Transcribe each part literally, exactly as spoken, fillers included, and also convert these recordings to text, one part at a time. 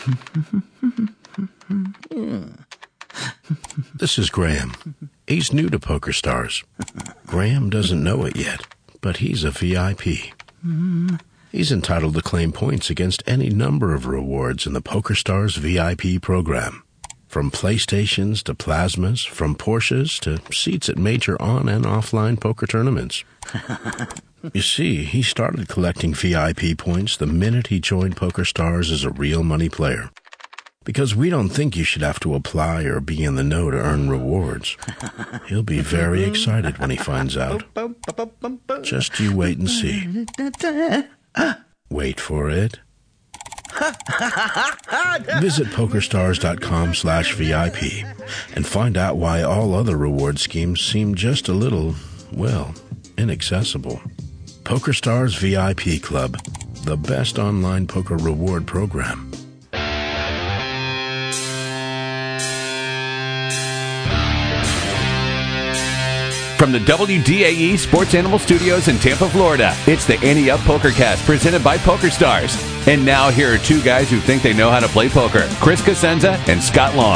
This is Graham. He's new to PokerStars. Graham doesn't know it yet, but he's a V I P. He's entitled to claim points against any number of rewards in the PokerStars V I P program. From PlayStations to plasmas, from Porsches to seats at major on- and offline poker tournaments. You see, he started collecting V I P points the minute he joined PokerStars as a real money player. Because we don't think you should have to apply or be in the know to earn rewards. He'll be very excited when he finds out. Just you wait and see. Wait for it. Visit PokerStars.com slash VIP and find out why all other reward schemes seem just a little, well, inaccessible. PokerStars V I P Club, the best online poker reward program. From the W D A E Sports Animal Studios in Tampa, Florida, it's the Ante Up PokerCast presented by PokerStars. And now here are two guys who think they know how to play poker, Chris Cosenza and Scott Long.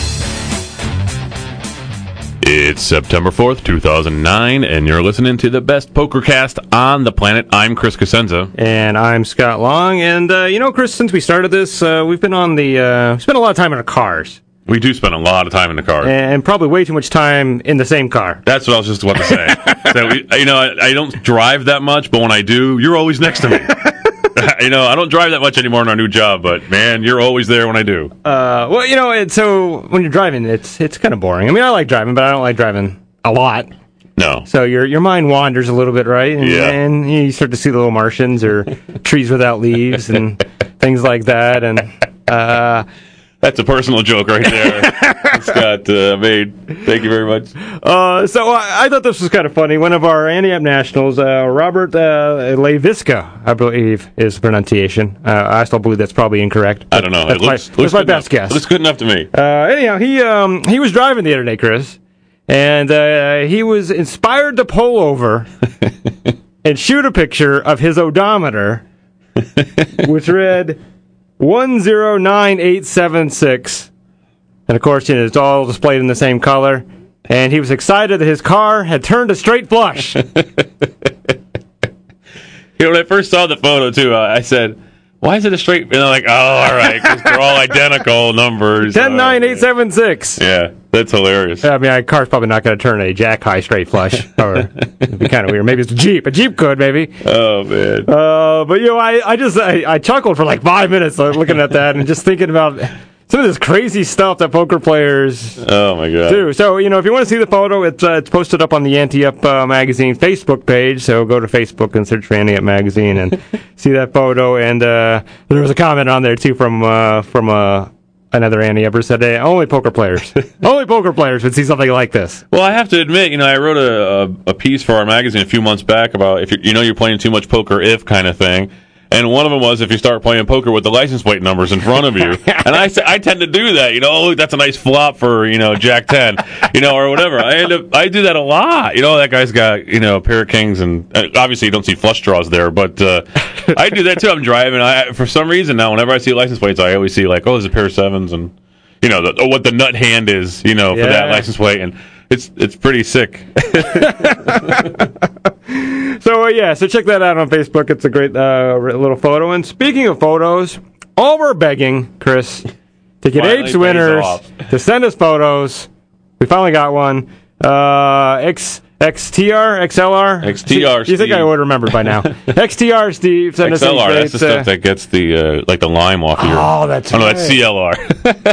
It's September fourth, two thousand nine, and you're listening to the best PokerCast on the planet. I'm Chris Cosenza. And I'm Scott Long. And, uh, you know, Chris, since we started this, uh, we've been on the, uh, spent a lot of time in our cars. We do spend a lot of time in the car. And probably way too much time in the same car. That's what I was just about to say. So we, you know, I, I don't drive that much, but when I do, you're always next to me. You know, I don't drive that much anymore in our new job, but, man, you're always there when I do. Uh, well, you know, it, so when you're driving, it's it's kind of boring. I mean, I like driving, but I don't like driving a lot. No. So your your mind wanders a little bit, right? And, Yeah. and you start to see the little Martians or trees without leaves and things like that. And uh, that's a personal joke right there. Scott uh, made. Thank you very much. Uh, so I, I thought this was kind of funny. One of our Ante Up Nationals, uh, Robert uh, Leviska, I believe is the pronunciation. Uh, I still believe that's probably incorrect. I don't know. That's It looks, my, looks that's my good best enough. guess. It looks good enough to me. Uh, anyhow, he um, he was driving the other day, Chris, and uh, he was inspired to pull over and shoot a picture of his odometer, which read one zero nine eight seven six. And, of course, you know, it's all displayed in the same color. And he was excited that his car had turned a straight flush. You know, when I first saw the photo, too, uh, I said, why is it a straight... And they're like, oh, all right, because they're all identical numbers. one zero nine eight seven six. Yeah, that's hilarious. I mean, a car's probably not going to turn a jack-high straight flush. Or it'd be kind of weird. Maybe it's a Jeep. A Jeep could, maybe. Oh, man. Uh, but, you know, I, I just I, I chuckled for like five minutes looking at that and just thinking about... some of this crazy stuff that poker players oh my god do. So, you know, if you want to see the photo, it's uh, it's posted up on the Ante Up uh, Magazine Facebook page. So go to Facebook and search for Ante Up Magazine and see that photo. And uh, there was a comment on there, too, from uh, from uh, another Ante Upper said, hey, only poker players. only poker players would see something like this. Well, I have to admit, you know, I wrote a, a, a piece for our magazine a few months back about if you you know you're playing too much poker if kind of thing. And one of them was if you start playing poker with the license plate numbers in front of you. And I, I tend to do that, you know, oh, that's a nice flop for, you know, Jack ten, you know, or whatever. I end up, I do that a lot. You know, that guy's got, you know, a pair of kings, and uh, obviously you don't see flush draws there, but uh, I do that too. I'm driving. I For some reason now, whenever I see license plates, I always see like, oh, there's a pair of sevens, and, you know, the, what the nut hand is, you know, for yeah. that license plate. And it's it's pretty sick. So, uh, yeah, so check that out on Facebook. It's a great uh, little photo. And speaking of photos, all we're begging, Chris, to get Finally Apes winners off. to send us photos. We finally got one. Uh, X, XTR, X L R? X T R, You think Steve. I would remember by now. X T R, Steve. Send X L R, us that's the stuff uh, that gets the, uh, like the lime off of your... Oh, that's Oh, no, right. that's C L R.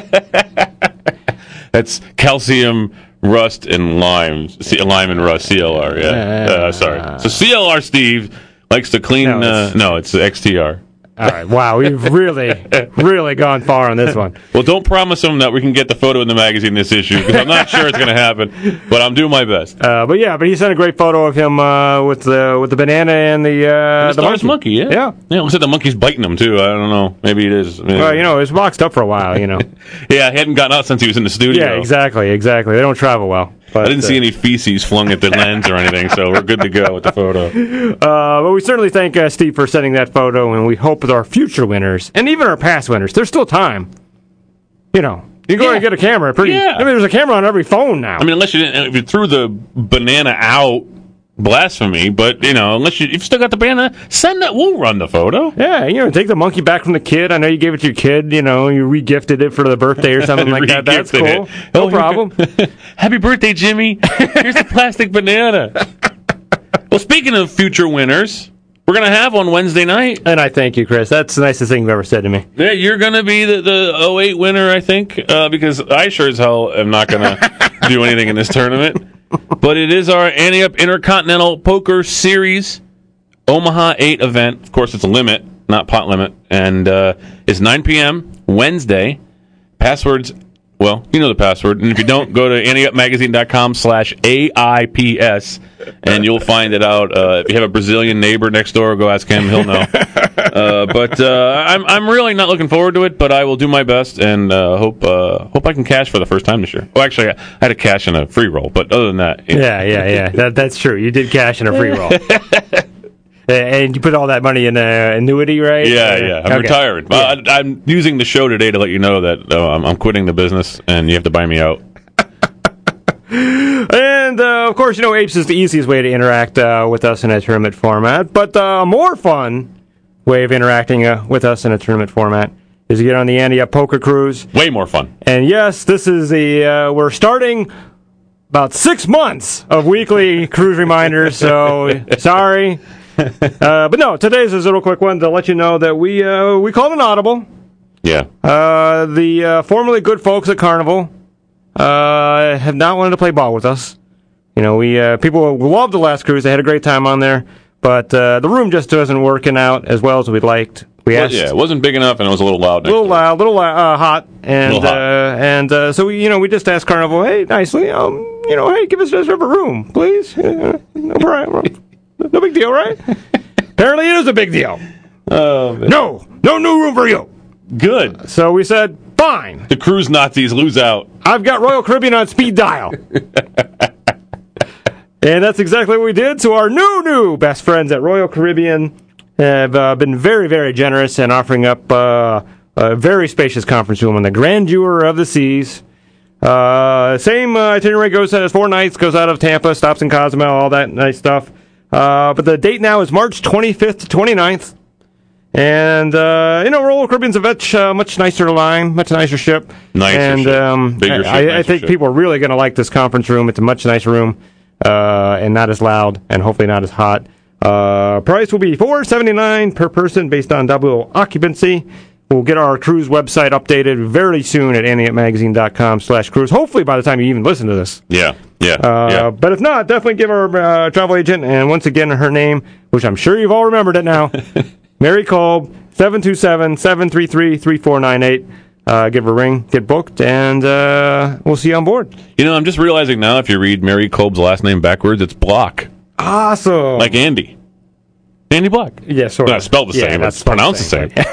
That's calcium, rust, and lime. C- lime and rust, C L R, yeah. Uh, sorry. So C L R Steve likes to clean... No, uh, it's- no, it's X T R. All right, wow, we've really, really gone far on this one. Well, don't promise him that we can get the photo in the magazine this issue, because I'm not sure it's going to happen, but I'm doing my best. Uh, but yeah, but he sent a great photo of him uh, with the with the banana and the uh, And the, the Stars monkey, yeah. Yeah. Yeah, it looks like the monkey's biting him, too. I don't know. Maybe it is. Maybe. Well, you know, it was boxed up for a while, you know. Yeah, he hadn't gotten out since he was in the studio. Yeah, exactly, exactly. They don't travel well. But, I didn't uh, see any feces flung at the lens or anything, so we're good to go with the photo. Uh, but we certainly thank uh, Steve for sending that photo, and we hope with our future winners, and even our past winners, there's still time. You know, you go Yeah. and get a camera. Pretty. Yeah. I mean, there's a camera on every phone now. I mean, unless you didn't, if you threw the banana out, blasphemy. But you know, unless you, if you still got the banana, send that. We'll run the photo. Yeah, you know, take the monkey back from the kid. I know you gave it to your kid. You know, you re-gifted it for the birthday or something like that. That's cool. Re-gifted it. No Oh, problem. Happy birthday, Jimmy. Here's a plastic banana. Well, speaking of future winners, we're going to have one Wednesday night. And I thank you, Chris. That's the nicest thing you've ever said to me. Yeah, you're going to be the, the oh eight winner, I think, uh, because I sure as hell am not going to do anything in this tournament. But it is our Ante Up Intercontinental Poker Series Omaha eight event. Of course, it's a limit, not pot limit. And uh, it's nine p.m. Wednesday. Passwords, well, you know the password. And if you don't, go to anteupmagazine.com slash AIPS, and you'll find it out. Uh, if you have a Brazilian neighbor next door, go ask him. He'll know. Uh, but uh, I'm I'm really not looking forward to it, but I will do my best and uh, hope uh, hope I can cash for the first time this year. Well, actually, I had to cash in a free roll, but other than that, you know. Yeah, yeah, yeah. That, that's true. You did cash in a free roll. And you put all that money in uh, annuity, right? Yeah, yeah. I'm Okay. retired. Yeah. Uh, I, I'm using the show today to let you know that uh, I'm, I'm quitting the business, and you have to buy me out. And, uh, of course, you know, Apes is the easiest way to interact uh, with us in a tournament format. But the uh, more fun way of interacting uh, with us in a tournament format is to get on the Ante Up Poker Cruise. Way more fun. And, yes, this is the, uh, we're starting about six months of weekly cruise reminders, so sorry. Uh, but no, today's is a real quick one to let you know that we uh, we called an audible. Yeah. Uh, the uh, formerly good folks at Carnival uh, have not wanted to play ball with us. You know, we uh, people loved the last cruise; they had a great time on there, but uh, the room just wasn't working out as well as we'd liked. We Well, asked, yeah, it wasn't big enough, and it was a little loud. a little next door. loud, a little uh, hot, and Little hot. Uh, and uh, so we, you know, we just asked Carnival, hey, nicely, um, you know, hey, give us just a room, please. Uh, no, problem. No big deal, right? Apparently, it is a big deal. Oh, man. No, no new room for you. Good. So we said, fine. The cruise Nazis lose out. I've got Royal Caribbean on speed dial. And that's exactly what we did. So our new, new best friends at Royal Caribbean have uh, been very, very generous in offering up uh, a very spacious conference room on the Grandeur of the Seas. Uh, same uh, itinerary goes as four nights, goes out of Tampa, stops in Cozumel, all that nice stuff. Uh, but the date now is March twenty-fifth to twenty-ninth. And, uh, you know, Royal Caribbean's a much, uh, much nicer line, much nicer ship. Nicer and, ship. Um, Bigger ship, I, I nicer think ship. people are really going to like this conference room. It's a much nicer room, uh, and not as loud, and hopefully not as hot. Uh, price will be four hundred seventy-nine dollars per person based on double occupancy. We'll get our cruise website updated very soon at anteupmagazine.com slash cruise. Hopefully by the time you even listen to this. Yeah, yeah, Uh, yeah. But if not, definitely give our uh, travel agent, and once again, her name, which I'm sure you've all remembered it now, Mary Kolb, seven two seven, seven three three, three four nine eight. Uh, give her a ring, get booked, and uh, we'll see you on board. You know, I'm just realizing now if you read Mary Kolb's last name backwards, it's Block. Awesome. Like Andy. Andy Block. yeah, sort of. Not spelled the Yeah, same, not it's spelled pronounced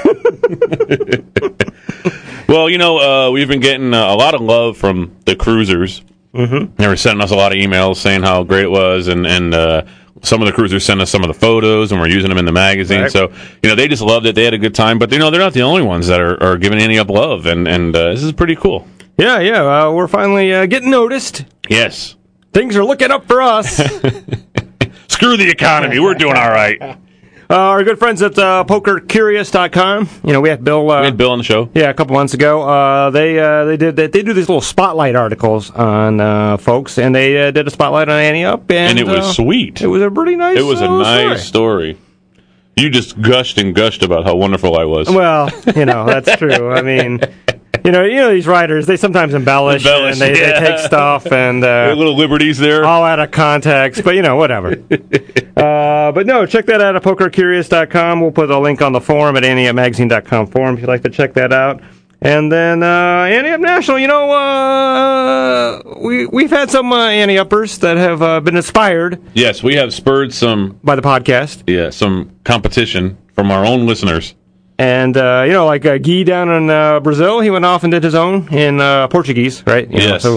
the same. Well, you know, uh, we've been getting uh, a lot of love from the cruisers. Mm-hmm. They were sending us a lot of emails saying how great it was, and, and uh, some of the cruisers sent us some of the photos, and we're using them in the magazine. Right. So, you know, they just loved it. They had a good time. But, you know, they're not the only ones that are, are giving any up love, and, and uh, this is pretty cool. Yeah, yeah, uh, we're finally uh, getting noticed. Yes. Things are looking up for us. Screw the economy. We're doing all right. Uh, our good friends at uh, poker curious dot com. You know, we had Bill. Uh, We had Bill on the show. Yeah, a couple months ago. Uh, they uh, they did they, they do these little spotlight articles on uh, folks, and they uh, did a spotlight on Ante Up, and, And it was uh, sweet. It was a pretty nice. It was a uh, nice story. story. You just gushed and gushed about how wonderful I was. Well, you know that's true. I mean, you know, you know these writers, they sometimes embellish, Embellish, and they, yeah. they take stuff and There are uh, little liberties there. all out of context, but you know, whatever. uh, but no, check that out at poker curious dot com. We'll put a link on the forum at ante up magazine dot com forum if you'd like to check that out. And then uh, Ante Up National, you know, uh, we we've had some uh, Ante Uppers that have uh, been inspired Yes, we have spurred some by the podcast, yeah some competition from our own listeners. and uh, you know, like uh, Guy down in uh, Brazil, he went off and did his own in uh, Portuguese, right? You know, Yes. so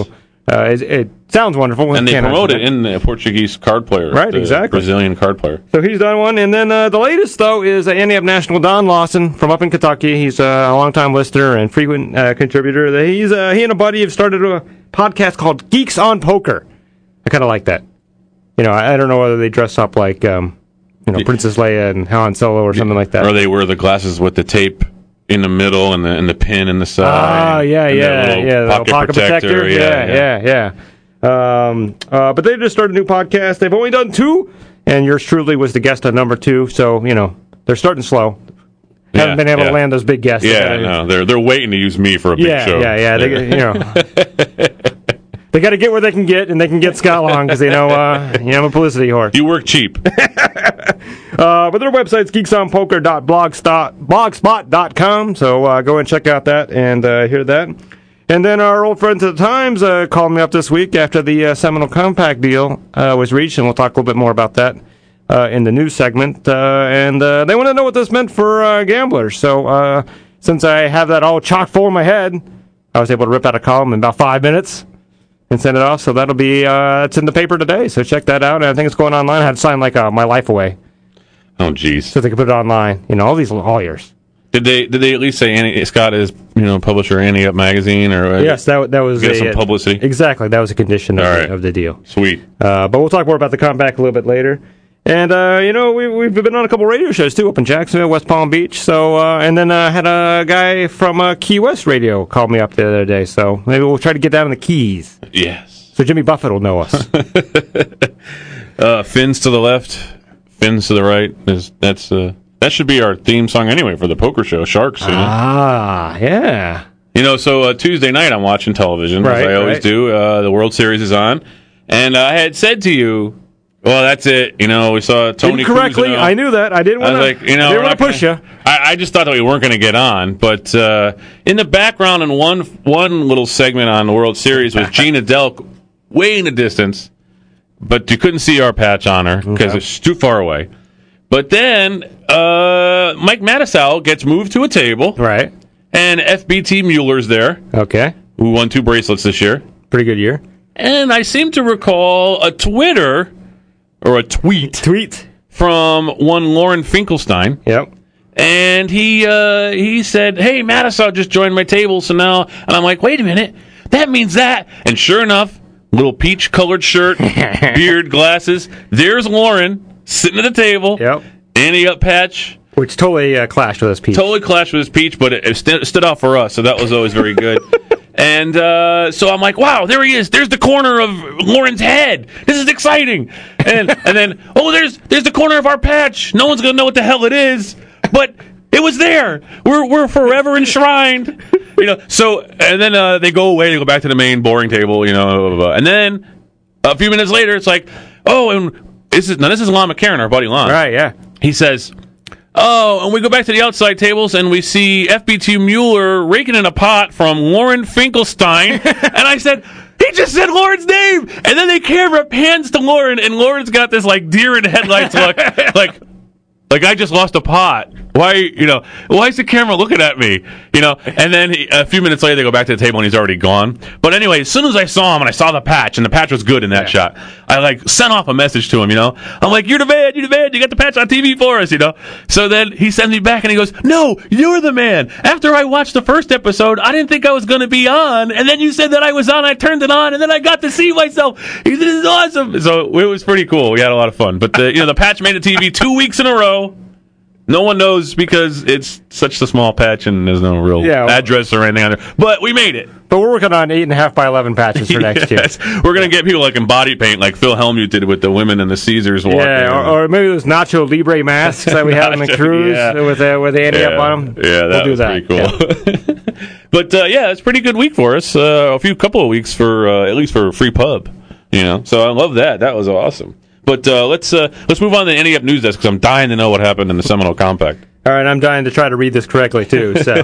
Uh, it, it sounds wonderful. And they promote it in the Portuguese card player. Right, the exactly. Brazilian card player. So he's done one. And then uh, the latest, though, is uh, Ante Up National Don Lawson from up in Kentucky. He's uh, a longtime listener and frequent uh, contributor. He's uh, He and a buddy have started a podcast called Geeks on Poker. I kind of like that. You know, I, I don't know whether they dress up like, um, you know, yeah. Princess Leia and Han Solo or something like that. Or they wear the glasses with the tape in the middle and the and the pin in the side. Ah, yeah, yeah, yeah. The pocket, pocket protector. protector. Yeah, yeah, yeah. yeah. Um, uh, but they just started a new podcast. They've only done two, and yours truly was the guest on number two. So you know they're starting slow. Yeah, Haven't been able yeah. to land those big guests. Yeah, no, they're they're waiting to use me for a big yeah, show. Yeah, yeah, yeah. You know. They got to get where they can get, and they can get Scott Long because they know, uh, you know, I'm a publicity whore. You work cheap. uh, but their website's geeks on poker dot blogspot dot com, so uh, go and check out that and uh, hear that. And then our old friends at the Times uh, called me up this week after the uh, Seminole Compact deal uh, was reached, and we'll talk a little bit more about that uh, in the news segment. Uh, and uh, they want to know what this meant for uh, gamblers. So uh, since I have that all chock full in my head, I was able to rip out a column in about five minutes. And send it off, so that'll be, uh, it's in the paper today, so check that out. And I think it's going online. I had to sign, like, uh, my life away. Oh, jeez. So they can put it online. You know, all these lawyers. Did they Did they at least say Annie, Scott is, you know, publisher Ante Up Magazine? Or uh, yes, that that was get a, some publicity? Exactly, that was a condition of, right. the, of the deal. Sweet. Uh, but we'll talk more about the comeback a little bit later. And, uh, you know, we, we've been on a couple radio shows, too, up in Jacksonville, West Palm Beach. So, uh, and then I uh, had a guy from uh, Key West Radio call me up the other day. So maybe we'll try to get down in the Keys. Yes. So Jimmy Buffett will know us. uh, fins to the left, fins to the right. Is, that's uh, that should be our theme song anyway for the poker show, Sharks. You know? Ah, yeah. You know, so uh, Tuesday night I'm watching television, right, as I always right. do. Uh, the World Series is on. And uh, I had said to you, well, that's it. You know, we saw Tony Incorrectly, Cruz, I knew that. I didn't want like, you know, to push gonna, you. I, I just thought that we weren't going to get on. But uh, in the background, in one one little segment on the World Series was Gina Delk way in the distance, but you couldn't see our patch on her because okay. it's too far away. But then uh, Mike Matusow gets moved to a table. Right. And F B T Mueller's there. Okay. Who won two bracelets this year. Pretty good year. And I seem to recall a Twitter... Or a tweet. Tweet. From one Lauren Finkelstein. Yep. And he uh, he said, hey, Matusow just joined my table, so now... And I'm like, wait a minute. That means that. And sure enough, little peach-colored shirt, beard, glasses. There's Lauren sitting at the table. Yep. Ante Up patch. Which totally uh, clashed with his peach. Totally clashed with his peach, but it, it st- stood out for us, so that was always very good. And uh, so I'm like, wow, there he is. There's the corner of Lauren's head. This is exciting. And and then, oh, there's there's the corner of our patch. No one's going to know what the hell it is. But it was there. We're we're forever enshrined. You know. So, and then uh, they go away. They go back to the main boring table, you know. Blah, blah, blah. And then a few minutes later, it's like, oh, and this is, now this is Lon McCarron, our buddy Lon. Right, yeah. He says... Oh, and we go back to the outside tables, and we see F B T Mueller raking in a pot from Lauren Finkelstein. And I said, he just said Lauren's name! And then they camera pans to Lauren, and Lauren's got this, like, deer in headlights look. like, like, I just lost a pot. Why, you know, why is the camera looking at me? You know, and then he, a few minutes later, they go back to the table, and he's already gone. But anyway, as soon as I saw him, and I saw the patch, and the patch was good in that yeah. shot, I, like, sent off a message to him, you know? I'm like, you're the man, you're the man, you got the patch on T V for us, you know? So then he sends me back, and he goes, no, you're the man. After I watched the first episode, I didn't think I was going to be on, and then you said that I was on, I turned it on, and then I got to see myself. He said, this is awesome. So it was pretty cool. We had a lot of fun. But, the, you know, the patch made the T V two weeks in a row. No one knows because it's such a small patch and there's no real yeah, well, address or anything on there. But we made it. But we're working on eight and a half by eleven patches for next yes. year. We're going to get people like in body paint, like Phil Hellmuth did with the women and the Caesars walk. Yeah, or, or maybe those Nacho Libre masks that we had on the cruise yeah. with uh, with Ante yeah. Up on them. Yeah, that we'll do was that. pretty cool. Yeah. But uh, yeah, it's a pretty good week for us. Uh, a few couple of weeks for uh, at least for a free pub. You know, so I love that. That was awesome. But uh, let's uh, let's move on to the Ante Up news desk because I'm dying to know what happened in the Seminole Compact. All right, I'm dying to try to read this correctly, too. So,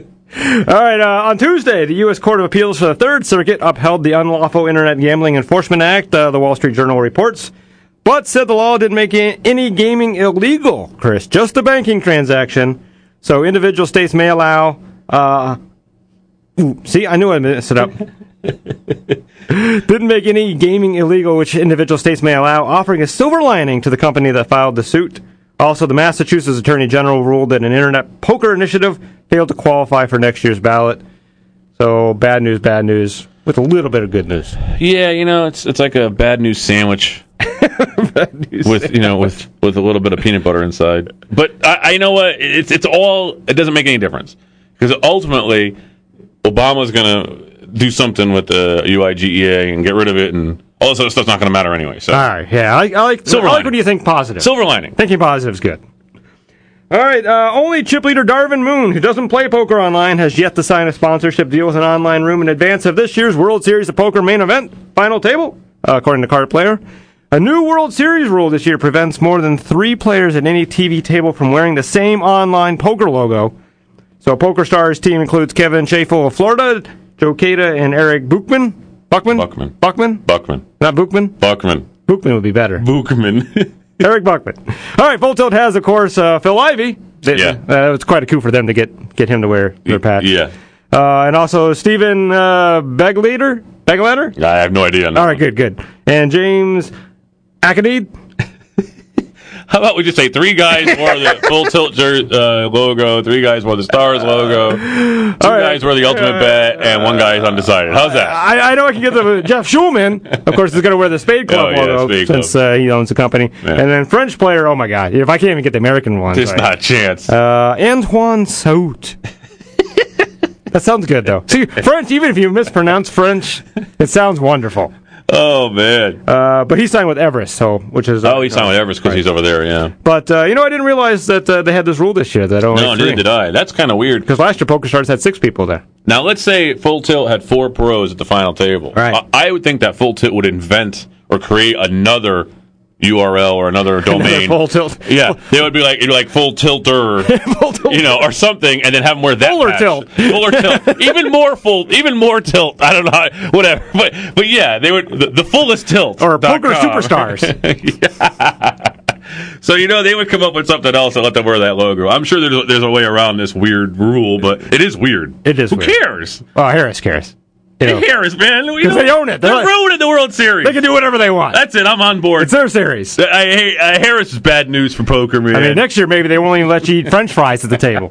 all right, uh, on Tuesday, the U S Court of Appeals for the Third Circuit upheld the Unlawful Internet Gambling Enforcement Act, uh, the Wall Street Journal reports, but said the law didn't make any gaming illegal, Chris, just a banking transaction. So individual states may allow, uh, ooh, see, I knew I messed it up. Didn't make any gaming illegal, which individual states may allow, offering a silver lining to the company that filed the suit. Also, the Massachusetts Attorney General ruled that an internet poker initiative failed to qualify for next year's ballot. So, bad news, bad news, with a little bit of good news. Yeah, you know, it's it's like a bad news sandwich. Bad news with you know with, with a little bit of peanut butter inside. But I, I know what it's it's all. It doesn't make any difference because ultimately Obama's going to do something with the U I G E A and get rid of it, and all this other stuff's not going to matter anyway. So, all right, yeah, I, I like silver I like lining. when you think positive. Silver lining. Thinking positive is good. All right, uh, only chip leader Darvin Moon, who doesn't play poker online, has yet to sign a sponsorship deal with an online room in advance of this year's World Series of Poker main event final table, uh, according to Card Player. A new World Series rule this year prevents more than three players at any T V table from wearing the same online poker logo. So PokerStars team includes Kevin Chaffel of Florida, Joe Cada, and Eric Buchman. Buckman? Buckman. Buckman? Buckman. Not Buchman? Buckman. Buchman would be better. Buchman. Eric Buckman. All right, Full Tilt has, of course, uh, Phil Ivey. They, Yeah. Uh, it's quite a coup for them to get get him to wear their patch. Yeah. Uh, and also Stephen uh, Beglater? Beglater? I have no idea. No. All right, good, good. And James Akadid? How about we just say three guys wore the Full Tilt jer- uh, logo, three guys wore the Stars logo, two right. guys wore the Ultimate Bet, and one guy is undecided. How's that? I, I know I can get the Jeff Schulman. Of course, is going to wear the Spade Club Oh, yeah, logo Spade since uh, he owns the company. Yeah. And then French player, oh my God. If I can't even get the American one. There's right. not a chance. Uh, Antoine Saut. That sounds good, though. See, French, even if you mispronounce French, it sounds wonderful. Oh, man. Uh, but he signed with Everest, so which is... Uh, Oh, he signed with Everest because he's over there, yeah. But, uh, you know, I didn't realize that uh, they had this rule this year that only No, three. neither did I. That's kind of weird. Because last year, PokerStars had six people there. Now, let's say Full Tilt had four pros at the final table. Right. I, I would think that Full Tilt would invent or create another U R L or another domain. Full Tilt. Yeah, they would be like it'd be like Full Tilter, Full Tilt. you know, or something, and then have them wear that. Fuller patch. Tilt. Fuller Tilt, even more full, even more tilt. I don't know, how, whatever. But but yeah, they would the, the fullest tilt Or Poker Superstars. Yeah. So you know they would come up with something else and let them wear that logo. I'm sure there's there's a way around this weird rule, but it is weird. It is Who weird. cares? Oh, Harris cares. You know, Who cares, man? Because they own it. They're, They're like- ruining the World Series. they can do whatever they want. That's it. I'm on board. It's their series. I hate uh, Harris is bad news for poker, man. I mean, next year maybe they won't even let you eat French fries at the table.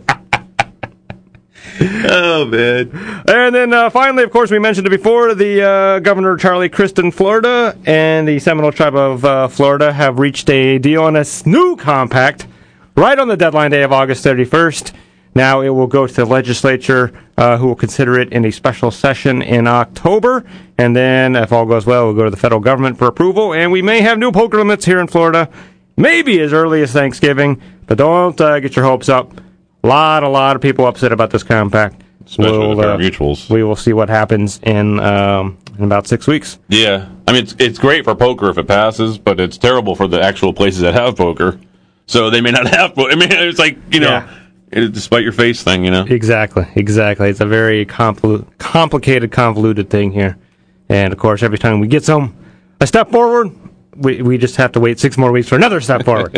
oh man. And then uh, finally, of course, we mentioned it before, the uh, Governor Charlie Crist in Florida and the Seminole Tribe of uh, Florida have reached a deal on a new compact right on the deadline day of August thirty-first. Now it will go to the legislature, uh, who will consider it in a special session in October. And then, if all goes well, we'll go to the federal government for approval. And we may have new poker limits here in Florida, maybe as early as Thanksgiving. But don't uh, get your hopes up. A lot, a lot of people upset about this compact. Especially We'll, with their uh, mutuals. We will see what happens in um, in about six weeks. Yeah. I mean, it's, it's great for poker if it passes, but it's terrible for the actual places that have poker. So they may not have poker. I mean, it's like, you know, Yeah. it, despite your face thing, you know. Exactly, exactly. It's a very compl- complicated, convoluted thing here. And, of course, every time we get some a step forward, we, we just have to wait six more weeks for another step forward.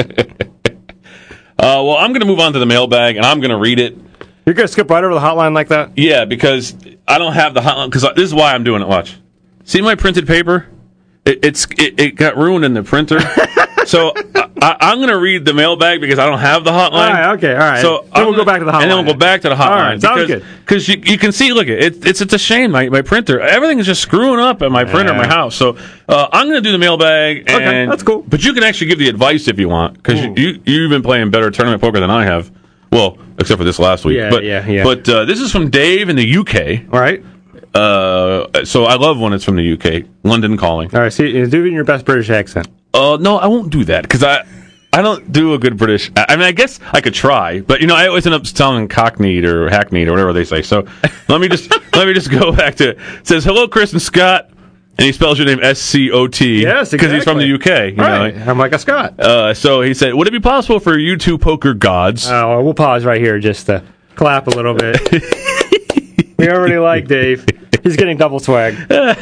Uh, well, I'm going to move on to the mailbag, and I'm going to read it. You're going to skip right over the hotline like that? Yeah, because I don't have the hotline. Because this is why I'm doing it. Watch. See my printed paper? It, it's it, it got ruined in the printer. So I, I, I'm going to read the mailbag because I don't have the hotline. All right, okay, all right. So Then I'm we'll go gonna- back to the hotline. And then we'll go back to the hotline. All right, sounds because, good. Because you, you can see, look, it, it's it's a shame. My, my printer, everything is just screwing up at my printer Yeah. at my house. So uh, I'm going to do the mailbag. And, Okay, that's cool. But you can actually give the advice if you want because you, you, you've been playing better tournament poker than I have. Well, except for this last week. Yeah, but, yeah, yeah. But uh, this is from Dave in the U K. All right. Uh, so I love when it's from the U K. London calling. All right, see, do it in your best British accent. Uh, no, I won't do that because I, I don't do a good British. I mean, I guess I could try, but you know, I always end up telling cockneyed or hackneyed or whatever they say. So let me just let me just go back to it. It says hello, Chris and Scott, and he spells your name S C O T. Yes, because he's from the exactly. U K. You Right. know? I'm like a Scot. Uh, so he said, would it be possible for you two poker gods? Oh, we'll pause right here just to clap a little bit. We already like Dave. He's getting double swag.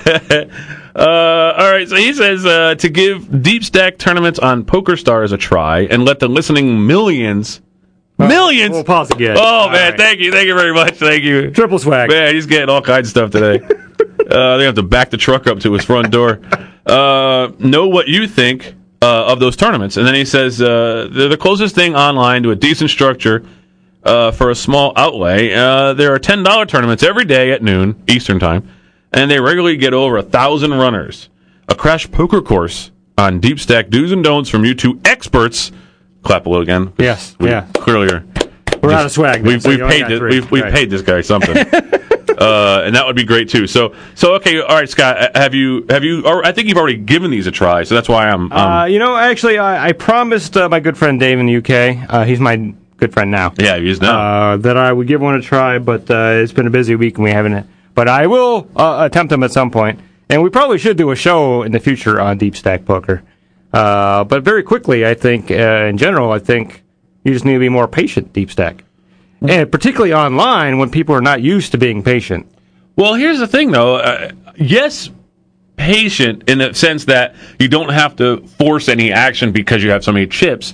Uh, all right, so he says uh, to give deep stack tournaments on PokerStars a try and let the listening millions, millions. We'll pause again. Oh All man, right. thank you, thank you very much, thank you. Triple swag. Man, he's getting all kinds of stuff today. Uh, they have to back the truck up to his front door. Uh, know what you think uh, of those tournaments. And then he says uh, they're the closest thing online to a decent structure uh, for a small outlay. Uh, there are ten dollars tournaments every day at noon Eastern Time, and they regularly get over a thousand runners. A crash poker course on Deep Stack do's and don'ts from you two experts. Clap below again. Yes, we yeah. Clearly are. We're out of swag. We've, so we've paid this, we've, we've right. paid this guy something, uh, and that would be great too. So so okay, all right, Scott. Have you have you? Or I think you've already given these a try, so that's why I'm. Um, uh, you know, actually, I, I promised uh, my good friend Dave in the U K. Uh, he's my good friend now. Yeah, he is now. Uh, that I would give one a try, but uh, it's been a busy week and we haven't. But I will uh, attempt them at some point, and we probably should do a show in the future on Deep Stack Poker. Uh, but very quickly, I think, uh, in general, I think you just need to be more patient, Deep Stack. And particularly online when people are not used to being patient. Well, here's the thing, though. Uh, yes, patient in the sense that you don't have to force any action because you have so many chips,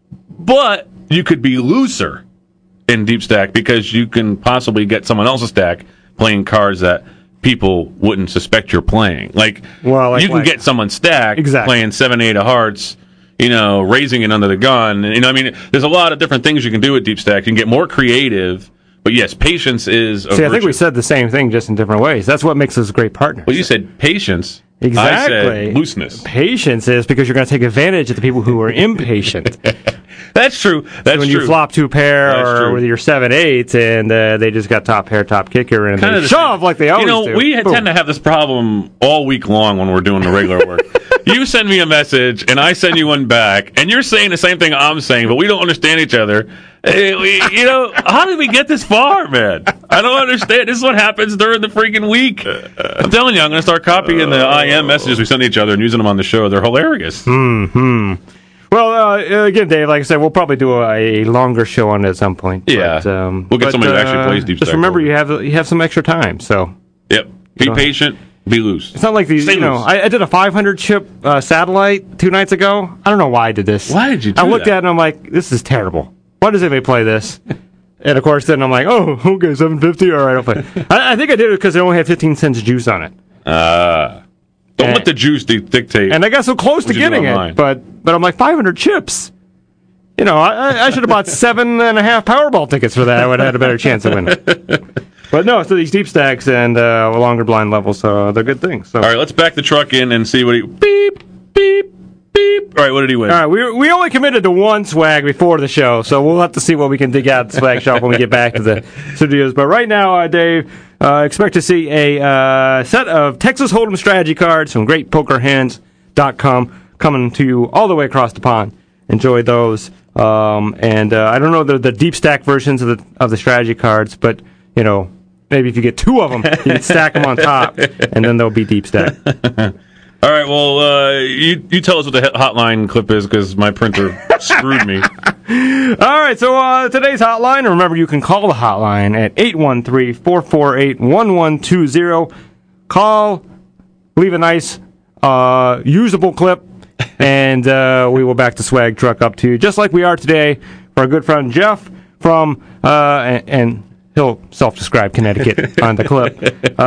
but you could be looser in Deep Stack because you can possibly get someone else's stack playing cards that people wouldn't suspect you're playing. Like, well, like you can like, get someone's stack exactly. playing seven, eight of hearts, you know, raising it under the gun. You know, I mean, there's a lot of different things you can do with Deep Stack. You can get more creative, but yes, patience is a See, virtue. I think we said the same thing, just in different ways. That's what makes us great partners. Well, you said patience. Exactly. I said looseness. Patience is because you're going to take advantage of the people who are impatient. That's true. That's when true. you flop two pair That's or true. with your seven eight and uh, they just got top pair, top kicker, and Kinda they the shove same. like they always You know, do. we Boom. tend to have this problem all week long when we're doing the regular work. You send me a message, and I send you one back, and you're saying the same thing I'm saying, but we don't understand each other. Eh, we- You know, how did we get this far, man? I don't understand. This is what happens during the freaking week. I'm telling you, I'm going to start copying the I M messages we send each other and using them on the show. They're hilarious. Hmm. Well, uh, again, Dave, like I said, we'll probably do a, a longer show on it at some point. Yeah. But, um, We'll get but, somebody who uh, actually plays Deep Just Stack remember, Poker. you have you have some extra time, so Yep. Be know. patient. Be loose. it's not like these. Stay you know, loose. I, I did a five hundred chip uh, satellite two nights ago. I don't know why I did this. Why did you do I looked that? at it and I'm like, this is terrible. Why does anybody play this? And of course, then I'm like, oh, okay, seven fifty. All right, I'll play. I, I think I did it because it only had fifteen cents juice on it. Uh, don't And- let the juice di- dictate. And I got so close to What'd you do getting online? it, but but I'm like five hundred chips. You know, I, I should have bought seven and a half Powerball tickets for that. I would have had a better chance of winning. But no, so these deep stacks and uh, longer blind levels, so they're good things. So. All right, let's back the truck in and see what he... Beep, beep, beep. All right, what did he win? All right, we we only committed to one swag before the show, so we'll have to see what we can dig out of the swag shop when we get back to the studios. But right now, uh, Dave, uh, expect to see a uh, set of Texas Hold'em strategy cards from great poker hands dot com coming to you all the way across the pond. Enjoy those. Um, and uh, I don't know the, the deep stack versions of the of the strategy cards, but, you know, maybe if you get two of them, you can stack them on top, and then they'll be deep stack. All right, well, uh, you you tell us what the hotline clip is because my printer screwed me. All right, so uh, today's hotline, remember you can call the hotline at eight one three, four four eight, one one two zero. Call, leave a nice, uh, usable clip, and uh, we will back the swag truck up to you, just like we are today for our good friend Jeff from, uh, and, and he'll self-describe Connecticut on the clip.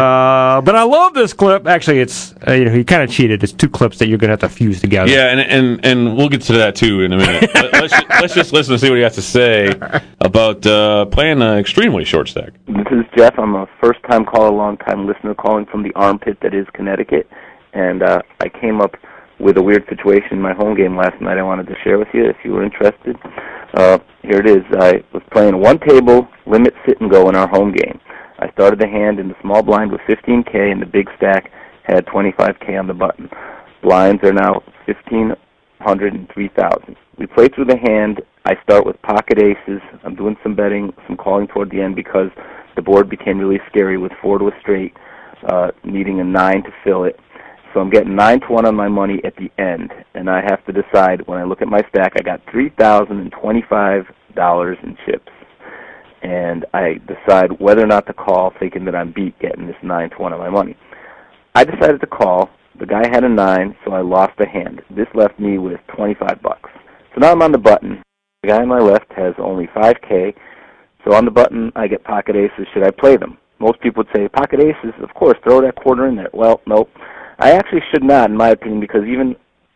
Uh, but I love this clip. Actually, it's, uh, you know, he kind of cheated. It's two clips that you're going to have to fuse together. Yeah, and and and we'll get to that too in a minute. Let, let's just, let's just listen to see what he has to say about uh, playing an extremely short stack. This is Jeff. I'm a first-time caller, long-time listener calling from the armpit that is Connecticut. And uh, I came up with a weird situation in my home game last night I wanted to share with you if you were interested. Uh, here it is. I was playing one table, limit, sit, and go in our home game. I started the hand in the small blind with fifteen K, and the big stack had twenty-five K on the button. Blinds are now fifteen hundred and three thousand. We play through the hand. I start with pocket aces. I'm doing some betting, some calling toward the end because the board became really scary with four to a straight, uh, needing a nine to fill it. So I'm getting nine to one on my money at the end, and I have to decide, when I look at my stack, I got three thousand twenty-five dollars in chips. And I decide whether or not to call, thinking that I'm beat getting this nine to one on my money. I decided to call. The guy had a nine, so I lost a hand. This left me with twenty-five bucks. So now I'm on the button. The guy on my left has only five K. So on the button, I get pocket aces. Should I play them? most people would say, pocket aces, of course, throw that quarter in there. Well, nope. I actually should not, in my opinion, because even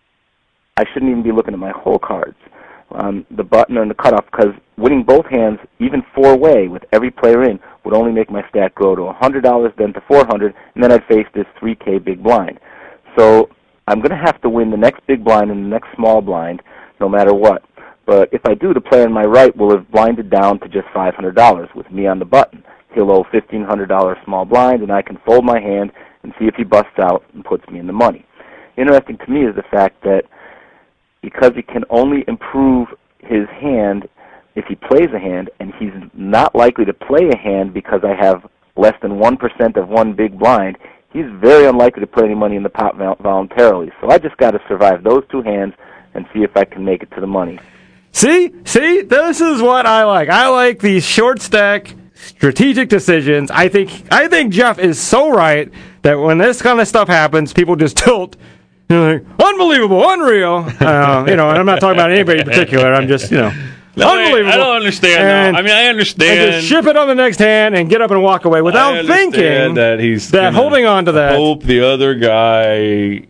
I shouldn't even be looking at my whole cards, um, the button and the cutoff, because winning both hands, even four-way with every player in, would only make my stack grow to one hundred dollars, then to four hundred dollars, and then I'd face this three K big blind. So I'm going to have to win the next big blind and the next small blind, no matter what. But if I do, the player on my right will have blinded down to just five hundred dollars with me on the button. He'll owe fifteen hundred dollars small blind, and I can fold my hand and see if he busts out and puts me in the money. Interesting to me is the fact that because he can only improve his hand if he plays a hand, and he's not likely to play a hand because I have less than one percent of one big blind, he's very unlikely to put any money in the pot voluntarily. So I just got to survive those two hands and see if I can make it to the money. See? See? This is what I like. I like these short stack strategic decisions. I think I think Jeff is so right that when this kind of stuff happens, people just tilt. You're like, unbelievable, unreal. Uh, you know, and I'm not talking about anybody in particular. I'm just, you know, no, unbelievable. I don't understand. And, no. I mean, I understand. And just ship it on the next hand and get up and walk away without thinking that he's that holding on to that. Hope the other guy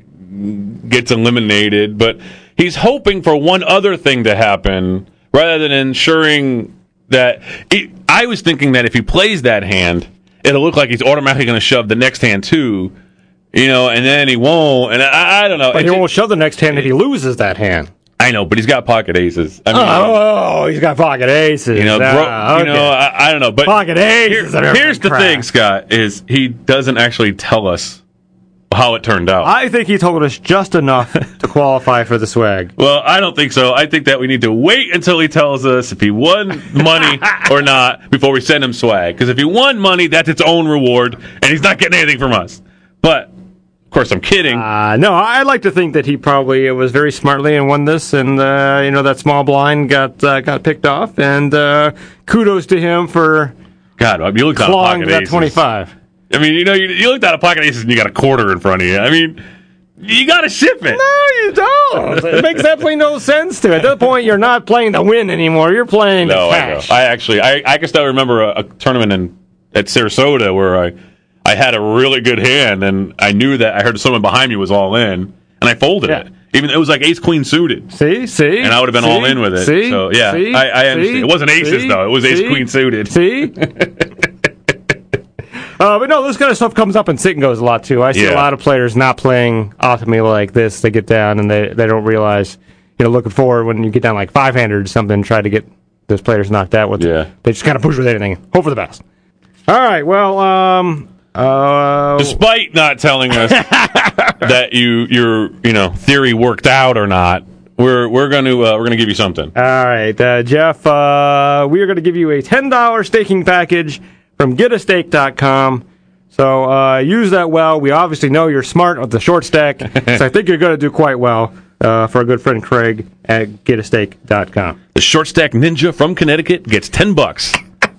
gets eliminated, but he's hoping for one other thing to happen rather than ensuring that. It, I was thinking that if he plays that hand, it'll look like he's automatically going to shove the next hand too, you know, and then he won't. And I, I don't know. But it he just, won't shove the next hand if he loses that hand. I know, but he's got pocket aces. I mean, oh, he's got pocket aces. You know, ah, bro, okay. you know, I, I don't know, but pocket aces. Here, here's the crap. thing, Scott, is he doesn't actually tell us how it turned out. I think he told us just enough to qualify for the swag. Well, I don't think so. I think that we need to wait until he tells us if he won money or not before we send him swag. Because if he won money, that's its own reward, and he's not getting anything from us. But, of course, I'm kidding. Uh, no, I like to think that he probably was very smartly and won this, and uh, you know that small blind got uh, got picked off, and uh, kudos to him for God, you looked clawing at that twenty-five. I mean, you know, you, you looked at a pocket aces and you got a quarter in front of you. I mean, you got to ship it. No, you don't. It makes absolutely no sense to it. At that point, you're not playing to win anymore. You're playing to no, cash. I know. I actually, I, I can still remember a, a tournament in at Sarasota where I, I had a really good hand, and I knew that I heard someone behind me was all in, and I folded yeah. it. Even it was like ace queen suited. See, see, and I would have been see, all in with it. See, so yeah, see, I, I understand. See, it wasn't aces see, though. It was ace see, queen suited. See. Uh, but no, this kind of stuff comes up in sit and goes a lot too. I see yeah. a lot of players not playing optimally like this. They get down and they, they don't realize, you know, looking forward when you get down like five handed or something, try to get those players knocked out with. Yeah. They just kind of push with anything, hope for the best. All right, well, um, uh, despite not telling us that you your you know theory worked out or not, we're we're going to uh, we're going to give you something. All right, uh, Jeff, uh, we are going to give you a ten dollars staking package from get a stake dot com. So uh, use that well. We obviously know you're smart with the short stack, so I think you're going to do quite well uh, for our good friend Craig at get a stake dot com. The short stack ninja from Connecticut gets ten bucks.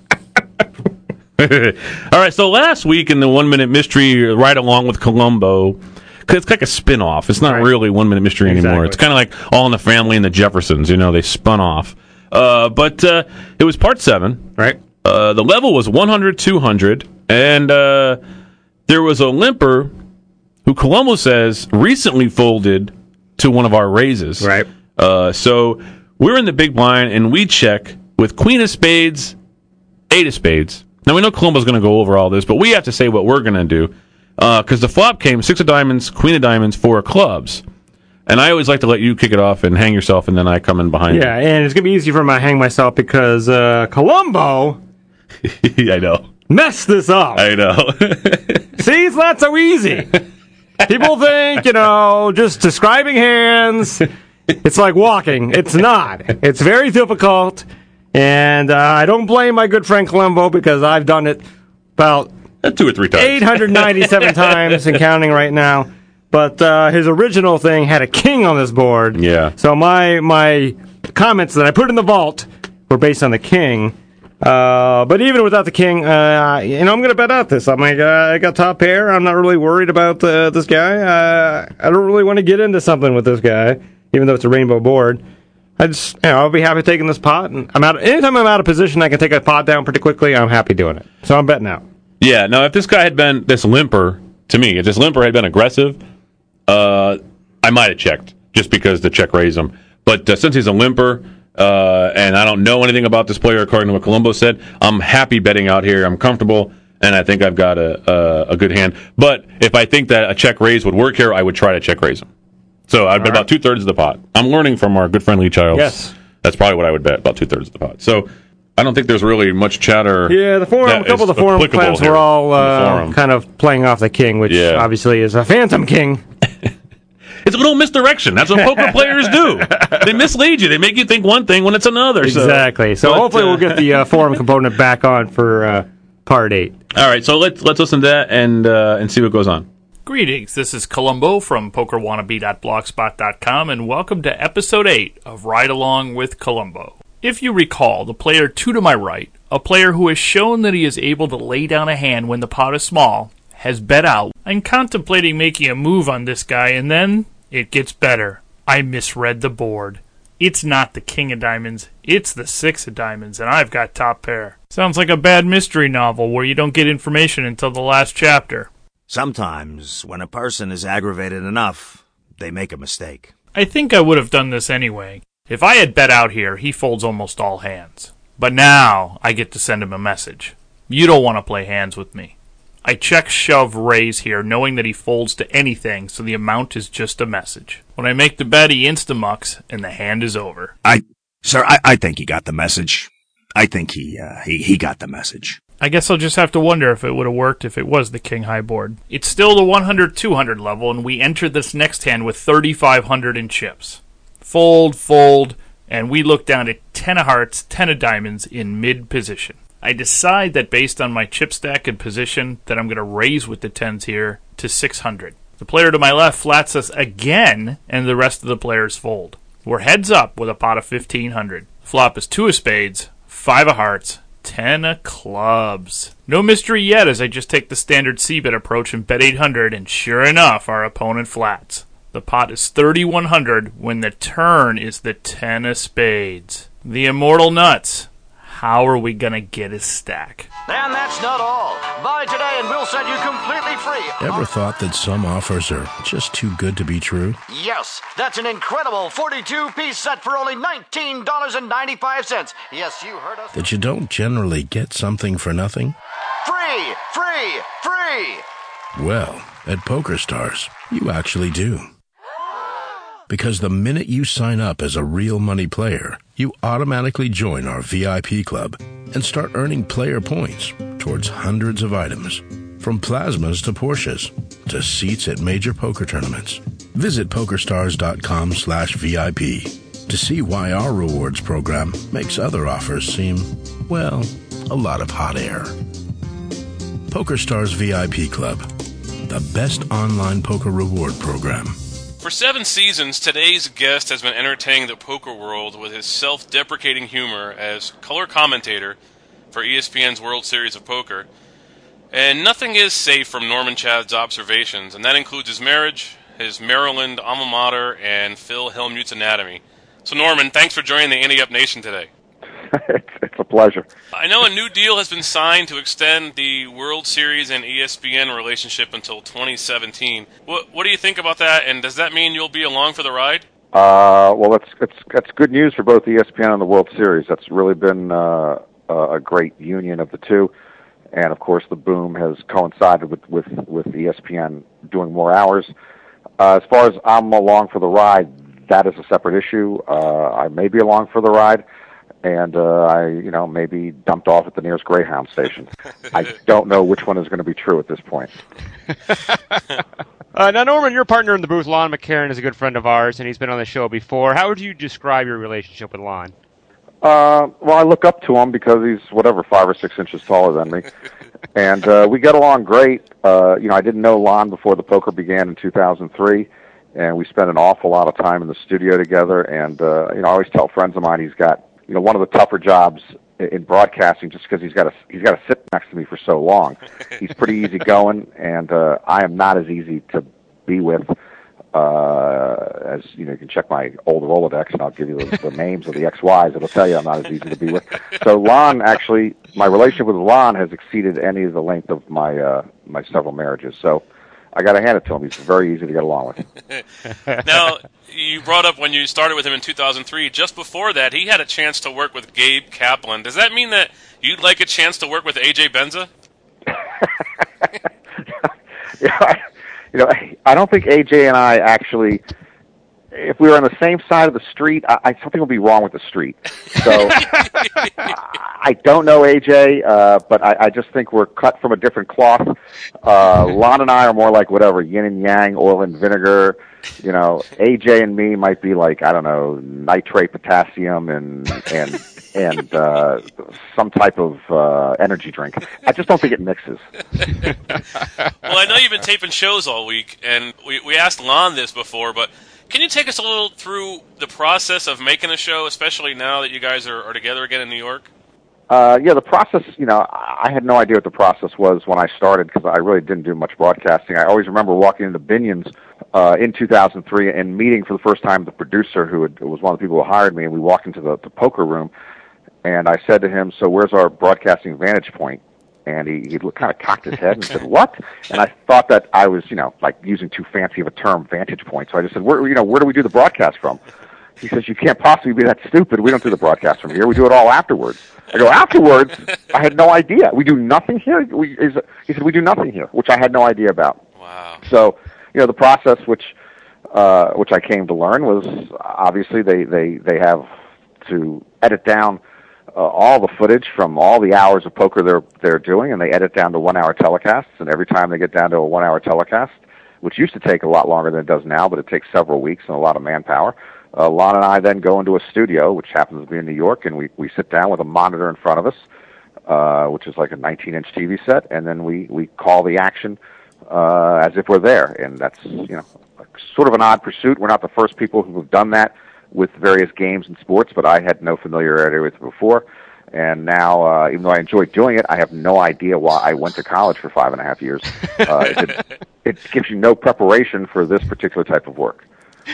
All right, so last week in the One Minute Mystery, right along with Columbo, because it's like a spin-off. It's not right. really One Minute Mystery anymore. Exactly. It's kind of like All in the Family and the Jeffersons. You know, they spun off. Uh, but uh, it was part seven. Right. Uh, the level was one hundred, two hundred, and uh, there was a limper who Columbo says recently folded to one of our raises. Right. Uh, so we're in the big blind, and we check with Queen of Spades, Eight of Spades. Now, we know Columbo's going to go over all this, but we have to say what we're going to do, because uh, the flop came Six of Diamonds, Queen of Diamonds, Four of Clubs. And I always like to let you kick it off and hang yourself, and then I come in behind yeah, you. Yeah, and it's going to be easy for me to hang myself because uh, Columbo... I know. Messed this up. I know. See, it's not so easy. People think, you know, just describing hands, it's like walking. It's not. It's very difficult, and uh, I don't blame my good friend Columbo because I've done it about two or three times, eight hundred ninety-seven times and counting right now. But uh, his original thing had a king on this board. Yeah. So my my comments that I put in the vault were based on the king. Uh, but even without the king, uh, you know, I'm going to bet out this. I'm like, uh, I got top pair. I'm not really worried about uh, this guy. Uh, I don't really want to get into something with this guy, even though it's a rainbow board. I just, you know, I'll be happy taking this pot. And I'm out. Anytime I'm out of position, I can take a pot down pretty quickly. I'm happy doing it. So I'm betting out. Yeah, now if this guy had been this limper, to me, if this limper had been aggressive, uh, I might have checked, just because the check raised him. But uh, since he's a limper, uh, and I don't know anything about this player according to what Colombo said, I'm happy betting out here. I'm comfortable, and I think I've got a, a, a good hand. But if I think that a check raise would work here, I would try to check raise him. So I'd bet right. about two-thirds of the pot. I'm learning from our good friend Lee Childs. Yes. That's probably what I would bet, about two-thirds of the pot. So I don't think there's really much chatter. Yeah, the forum, a couple of the forum plans were all uh, kind of playing off the king, which yeah. obviously is a phantom king. It's a little misdirection. That's what poker players do. They mislead you. They make you think one thing when it's another. Exactly. So, so but, hopefully uh, we'll get the uh, forum component back on for uh, part eight. All right, so let's let's listen to that and uh, and see what goes on. Greetings, this is Columbo from poker wannabe dot blogspot dot com, and welcome to episode eight of Ride Along with Columbo. If you recall, the player two to my right, a player who has shown that he is able to lay down a hand when the pot is small, has bet out. I'm contemplating making a move on this guy, and then it gets better. I misread the board. It's not the king of diamonds, it's the six of diamonds, and I've got top pair. Sounds like a bad mystery novel where you don't get information until the last chapter. Sometimes, when a person is aggravated enough, they make a mistake. I think I would have done this anyway. If I had bet out here, he folds almost all hands. But now, I get to send him a message. You don't want to play hands with me. I check, shove, raise here, knowing that he folds to anything, so the amount is just a message. When I make the bet, he insta-mucks, and the hand is over. I, sir, I, I think he got the message. I think he, uh, he, he got the message. I guess I'll just have to wonder if it would have worked if it was the king high board. It's still the one hundred two hundred level, and we enter this next hand with thirty-five hundred in chips. Fold, fold, and we look down at ten of hearts, ten of diamonds in mid-position. I decide that based on my chip stack and position that I'm going to raise with the tens here to six hundred. The player to my left flats us again, and the rest of the players fold. We're heads up with a pot of fifteen hundred. Flop is two of spades, five of hearts, ten of clubs. No mystery yet as I just take the standard C-bet approach and bet eight hundred, and sure enough, our opponent flats. The pot is thirty-one hundred when the turn is the ten of spades. The immortal nuts. How are we going to get his stack? And that's not all. Buy today and we'll set you completely free. Ever thought that some offers are just too good to be true? Yes, that's an incredible forty-two piece set for only nineteen dollars and ninety-five cents. Yes, you heard us. That you don't generally get something for nothing? Free, free, free. Well, at PokerStars, you actually do. Because the minute you sign up as a real money player, you automatically join our V I P club and start earning player points towards hundreds of items, from plasmas to Porsches to seats at major poker tournaments. Visit PokerStars.com slash VIP to see why our rewards program makes other offers seem, well, a lot of hot air. PokerStars V I P Club, the best online poker reward program. For seven seasons, today's guest has been entertaining the poker world with his self-deprecating humor as color commentator for E S P N's World Series of Poker. And nothing is safe from Norman Chad's observations, and that includes his marriage, his Maryland alma mater, and Phil Hellmuth's anatomy. So Norman, thanks for joining the Ante Up Nation today. it's, it's a pleasure. I know a new deal has been signed to extend the World Series and E S P N relationship until twenty seventeen. What, what do you think about that, and does that mean you'll be along for the ride? Uh, well, that's, that's, that's good news for both E S P N and the World Series. That's really been uh, a great union of the two. And, of course, the boom has coincided with, with, with E S P N doing more hours. Uh, as far as I'm along for the ride, that is a separate issue. Uh, I may be along for the ride. And uh, I, you know, maybe dumped off at the nearest Greyhound station. I don't know which one is going to be true at this point. uh, now, Norman, your partner in the booth, Lon McCarron, is a good friend of ours, and he's been on the show before. How would you describe your relationship with Lon? Uh, well, I look up to him because he's, whatever, five or six inches taller than me. And uh, we get along great. Uh, you know, I didn't know Lon before the poker began in two thousand three, and we spent an awful lot of time in the studio together. And, uh, you know, I always tell friends of mine he's got, you know, one of the tougher jobs in broadcasting just because he's got to he's got to sit next to me for so long. He's pretty easy going, and uh, I am not as easy to be with. Uh, as you know, you can check my old Rolodex, and I'll give you the, the names of the X Ys. It'll tell you I'm not as easy to be with. So Lon, actually, my relationship with Lon has exceeded any of the length of my uh, my several marriages. So I got to hand it to him. He's very easy to get along with. Now, you brought up when you started with him in two thousand three. Just before that, he had a chance to work with Gabe Kaplan. Does that mean that you'd like a chance to work with A J Benza? Yeah, I, you know, I don't think A J and I actually, if we were on the same side of the street, I, I something would be wrong with the street. So I don't know A J, uh, but I, I just think we're cut from a different cloth. Uh, Lon and I are more like whatever, yin and yang, oil and vinegar. You know, A J and me might be like, I don't know, nitrate potassium and and and uh, some type of uh, energy drink. I just don't think it mixes. Well, I know you've been taping shows all week, and we, we asked Lon this before, but can you take us a little through the process of making a show, especially now that you guys are, are together again in New York? Uh, yeah, the process, you know, I had no idea what the process was when I started because I really didn't do much broadcasting. I always remember walking into Binion's uh, in two thousand three and meeting for the first time the producer who had, was one of the people who hired me, and we walked into the, the poker room, and I said to him, so where's our broadcasting vantage point? And he, he kind of cocked his head and said, what? And I thought that I was, you know, like using too fancy of a term, vantage point. So I just said, where, you know, where do we do the broadcast from? He says, you can't possibly be that stupid. We don't do the broadcast from here. We do it all afterwards. I go, afterwards? I had no idea. We do nothing here? We, he said, we do nothing here, which I had no idea about. Wow. So, you know, the process which uh, which I came to learn was obviously they, they, they have to edit down uh, all the footage from all the hours of poker they're they're doing, and they edit down to one-hour telecasts, and every time they get down to a one-hour telecast, which used to take a lot longer than it does now, but it takes several weeks and a lot of manpower, Uh, Lon and I then go into a studio, which happens to be in New York, and we, we sit down with a monitor in front of us, uh, which is like a nineteen-inch T V set, and then we, we call the action uh, as if we're there. And that's, you know, sort of an odd pursuit. We're not the first people who have done that with various games and sports, but I had no familiarity with it before. And now, uh, even though I enjoy doing it, I have no idea why I went to college for five and a half years. Uh, it, it gives you no preparation for this particular type of work.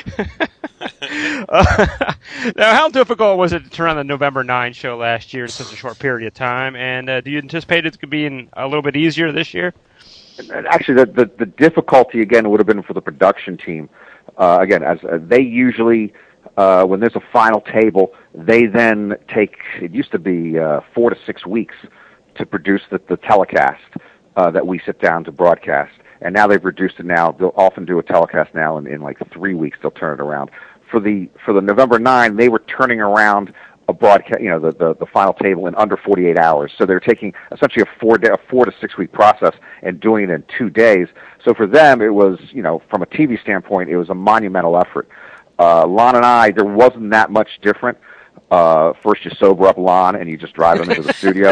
uh, now, how difficult was it to turn on the November ninth show last year in such a short period of time? And uh, do you anticipate it could be in a little bit easier this year? Actually, the the, the difficulty again would have been for the production team. Uh, again, as uh, they usually, uh, when there's a final table, they then take. It used to be uh, four to six weeks to produce the, the telecast uh, that we sit down to broadcast. And now they've reduced it now. They'll often do a telecast now in, in like three weeks. They'll turn it around. For the for the November ninth, they were turning around a broadcast, you know, the, the, the final table in under forty-eight hours. So they're taking essentially a four day, a four to six week process and doing it in two days. So for them, it was, you know, from a T V standpoint, it was a monumental effort. Uh, Lon and I, there wasn't that much different. Uh, first you sober up Lon and you just drive him into the studio.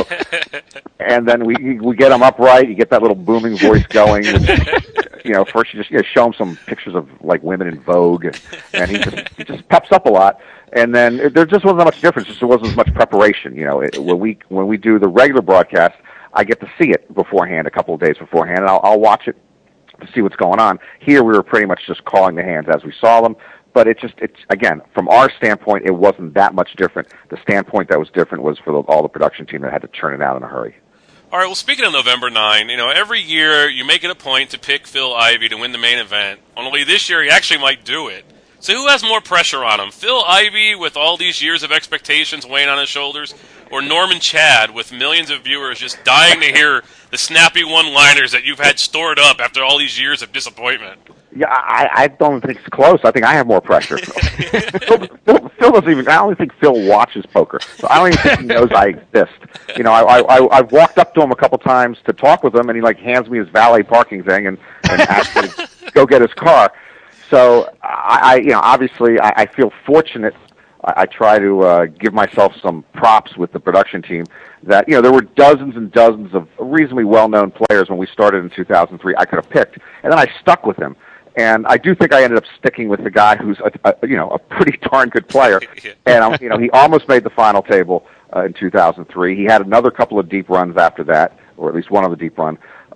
And then we we get him upright. You get that little booming voice going. Which, you know, first you just you know, show him some pictures of like women in Vogue, and he just he just peps up a lot. And then it, there just wasn't that much difference. Just there wasn't as much preparation. You know, it, when we when we do the regular broadcast, I get to see it beforehand, a couple of days beforehand, and I'll, I'll watch it to see what's going on. Here we were pretty much just calling the hands as we saw them. But it just, it's again, from our standpoint, it wasn't that much different. The standpoint that was different was for the, all the production team that had to churn it out in a hurry. All right, well, speaking of November ninth, you know, every year you make it a point to pick Phil Ivey to win the main event. Only this year he actually might do it. So who has more pressure on him? Phil Ivey with all these years of expectations weighing on his shoulders, or Norman Chad with millions of viewers just dying to hear the snappy one-liners that you've had stored up after all these years of disappointment? Yeah, I, I don't think it's close. I think I have more pressure. Phil, Phil, Phil doesn't even. I don't even think Phil watches poker, so I don't even think he knows I exist. You know, I, I I've walked up to him a couple times to talk with him, and he like hands me his valet parking thing and and asks me to go get his car. So I, I you know, obviously I, I feel fortunate. I, I try to uh, give myself some props with the production team. That, you know, there were dozens and dozens of reasonably well-known players when we started in two thousand three I could have picked, and then I stuck with him. And I do think I ended up sticking with the guy who's, a, a, you know, a pretty darn good player. And, um, you know, he almost made the final table uh, in two thousand three He had another couple of deep runs after that, or at least one of the deep run.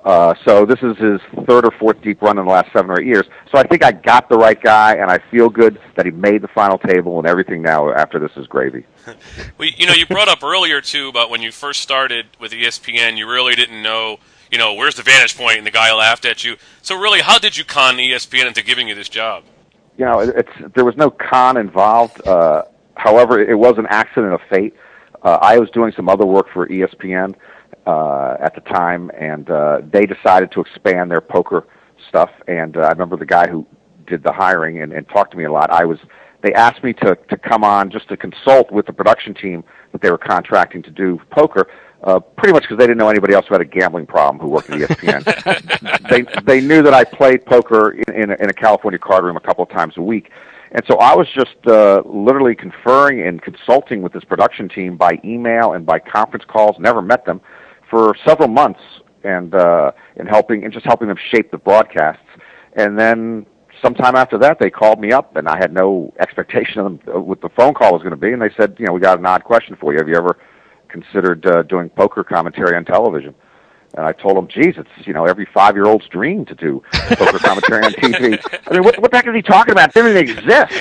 Uh, so this is his third or fourth deep run in the last seven or eight years. So I think I got the right guy, and I feel good that he made the final table, and everything now after this is gravy. Well, you know, you brought up earlier, too, about when you first started with E S P N, you really didn't know, you know, where's the vantage point, and the guy laughed at you. So really, how did you con E S P N into giving you this job? You know, it's there was no con involved. Uh, however, it was an accident of fate. Uh, I was doing some other work for E S P N uh, at the time, and uh, they decided to expand their poker stuff. And uh, I remember the guy who did the hiring and, and talked to me a lot. I was they asked me to to come on just to consult with the production team that they were contracting to do poker. Uh, pretty much because they didn't know anybody else who had a gambling problem who worked at E S P N. they they knew that I played poker in, in, a, in a California card room a couple of times a week. And so I was just uh, literally conferring and consulting with this production team by email and by conference calls, never met them, for several months, and uh, and helping and just helping them shape the broadcasts. And then sometime after that, they called me up, and I had no expectation of them, what the phone call was going to be. And they said, you know, we got an odd question for you. Have you ever considered uh, doing poker commentary on television? And I told him, geez, it's, you know, every five-year-old's dream to do poker commentary on T V. I mean, what, what the heck is he talking about? It didn't even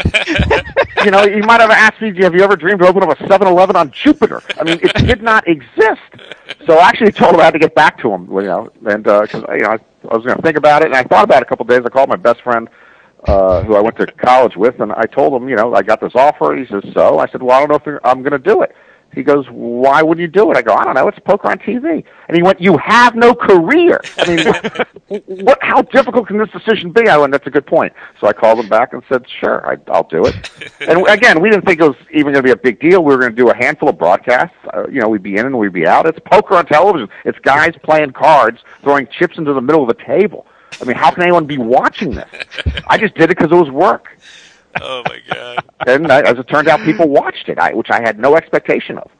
exist. You know, he might have asked me, have you ever dreamed of opening up a seven eleven on Jupiter? I mean, it did not exist. So I actually told him I had to get back to him, you know, and because, uh, you know, I, I was going to think about it, and I thought about it a couple of days. I called my best friend, uh, who I went to college with, and I told him, you know, I got this offer. He says, so? I said, well, I don't know if I'm going to do it. He goes, why would you do it? I go, I don't know, it's poker on T V. And he went, you have no career. I mean, what, what, how difficult can this decision be? I went, that's a good point. So I called him back and said, sure, I, I'll do it. And again, we didn't think it was even going to be a big deal. We were going to do a handful of broadcasts. Uh, you know, we'd be in and we'd be out. It's poker on television. It's guys playing cards, throwing chips into the middle of a table. I mean, how can anyone be watching this? I just did it because it was work. Oh, my God. And uh, as it turned out, people watched it, I, which I had no expectation of.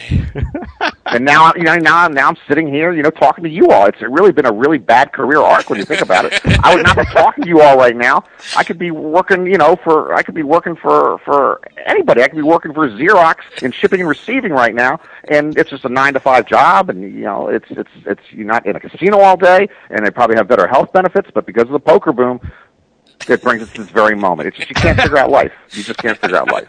And now, you know, now, now I'm sitting here, you know, talking to you all. It's really been a really bad career arc when you think about it. I would not be talking to you all right now. I could be working, you know, for I could be working for for anybody. I could be working for Xerox in shipping and receiving right now, and it's just a nine to five job. And you know, it's it's it's you're not in a casino all day, and they probably have better health benefits. But because of the poker boom, it brings us to this very moment. It's just you can't figure out life. You just can't figure out life.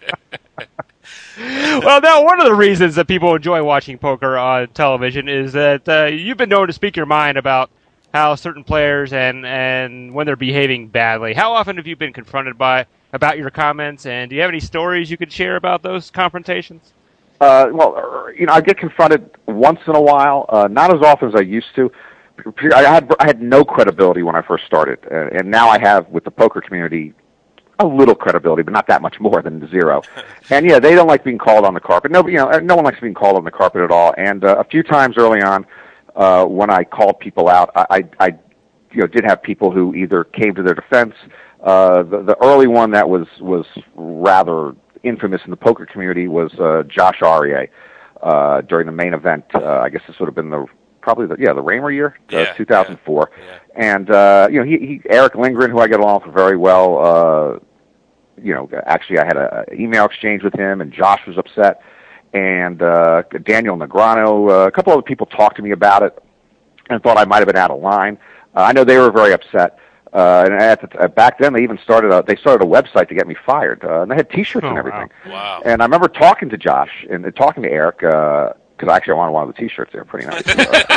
Well, now, one of the reasons that people enjoy watching poker on television is that uh, you've been known to speak your mind about how certain players and, and when they're behaving badly. How often have you been confronted by about your comments, and do you have any stories you could share about those confrontations? Uh, well, you know, I get confronted once in a while, uh, not as often as I used to. I had I had no credibility when I first started, uh, and now I have with the poker community a little credibility, but not that much more than zero. And yeah, they don't like being called on the carpet. No, you know, no one likes being called on the carpet at all. And uh, a few times early on, uh, when I called people out, I, I, I, you know, did have people who either came to their defense. Uh, the, the early one that was was rather infamous in the poker community was uh, Josh Aryeh uh, during the main event. Uh, I guess this would have been the probably the yeah the Raymer year, uh, yeah, two thousand four. Yeah, yeah. And uh, you know, he, he Eric Lindgren, who I get along with very well. Uh, you know, actually, I had an email exchange with him, and Josh was upset. And uh, Daniel Negreanu, uh, a couple other people talked to me about it and thought I might have been out of line. Uh, I know they were very upset. Uh, and at the, uh, back then, they even started a they started a website to get me fired. Uh, and they had T-shirts oh, and everything. Wow. wow. And I remember talking to Josh and, and talking to Eric because uh, actually I wanted one of the T-shirts. They were pretty nice.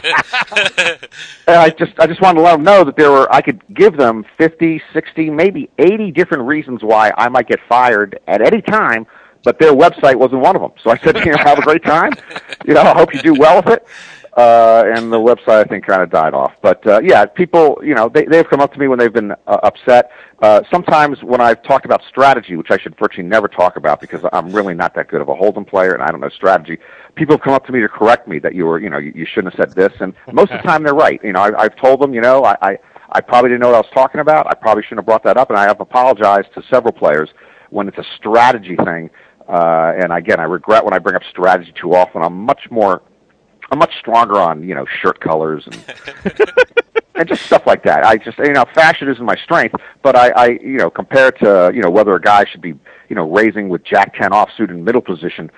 And I just I just wanted to let them know that there were I could give them fifty, sixty, maybe eighty different reasons why I might get fired at any time, but their website wasn't one of them. So I said, you know, have a great time. You know, I hope you do well with it. Uh, and the website, I think, kind of died off. But, uh, yeah, people, you know, they, they've come up to me when they've been uh, upset. Uh, sometimes when I've talked about strategy, which I should virtually never talk about because I'm really not that good of a Hold'em player and I don't know strategy, people have come up to me to correct me that you were, you know, you, you shouldn't have said this. And most of the time they're right. You know, I, I've told them, you know, I, I, I probably didn't know what I was talking about. I probably shouldn't have brought that up. And I have apologized to several players when it's a strategy thing. Uh, and, again, I regret when I bring up strategy too often. I'm much more... I'm much stronger on, you know, shirt colors and and just stuff like that. I just, you know, fashion isn't my strength, but I, I, you know, compared to, you know, whether a guy should be, you know, raising with Jack ten offsuit in middle position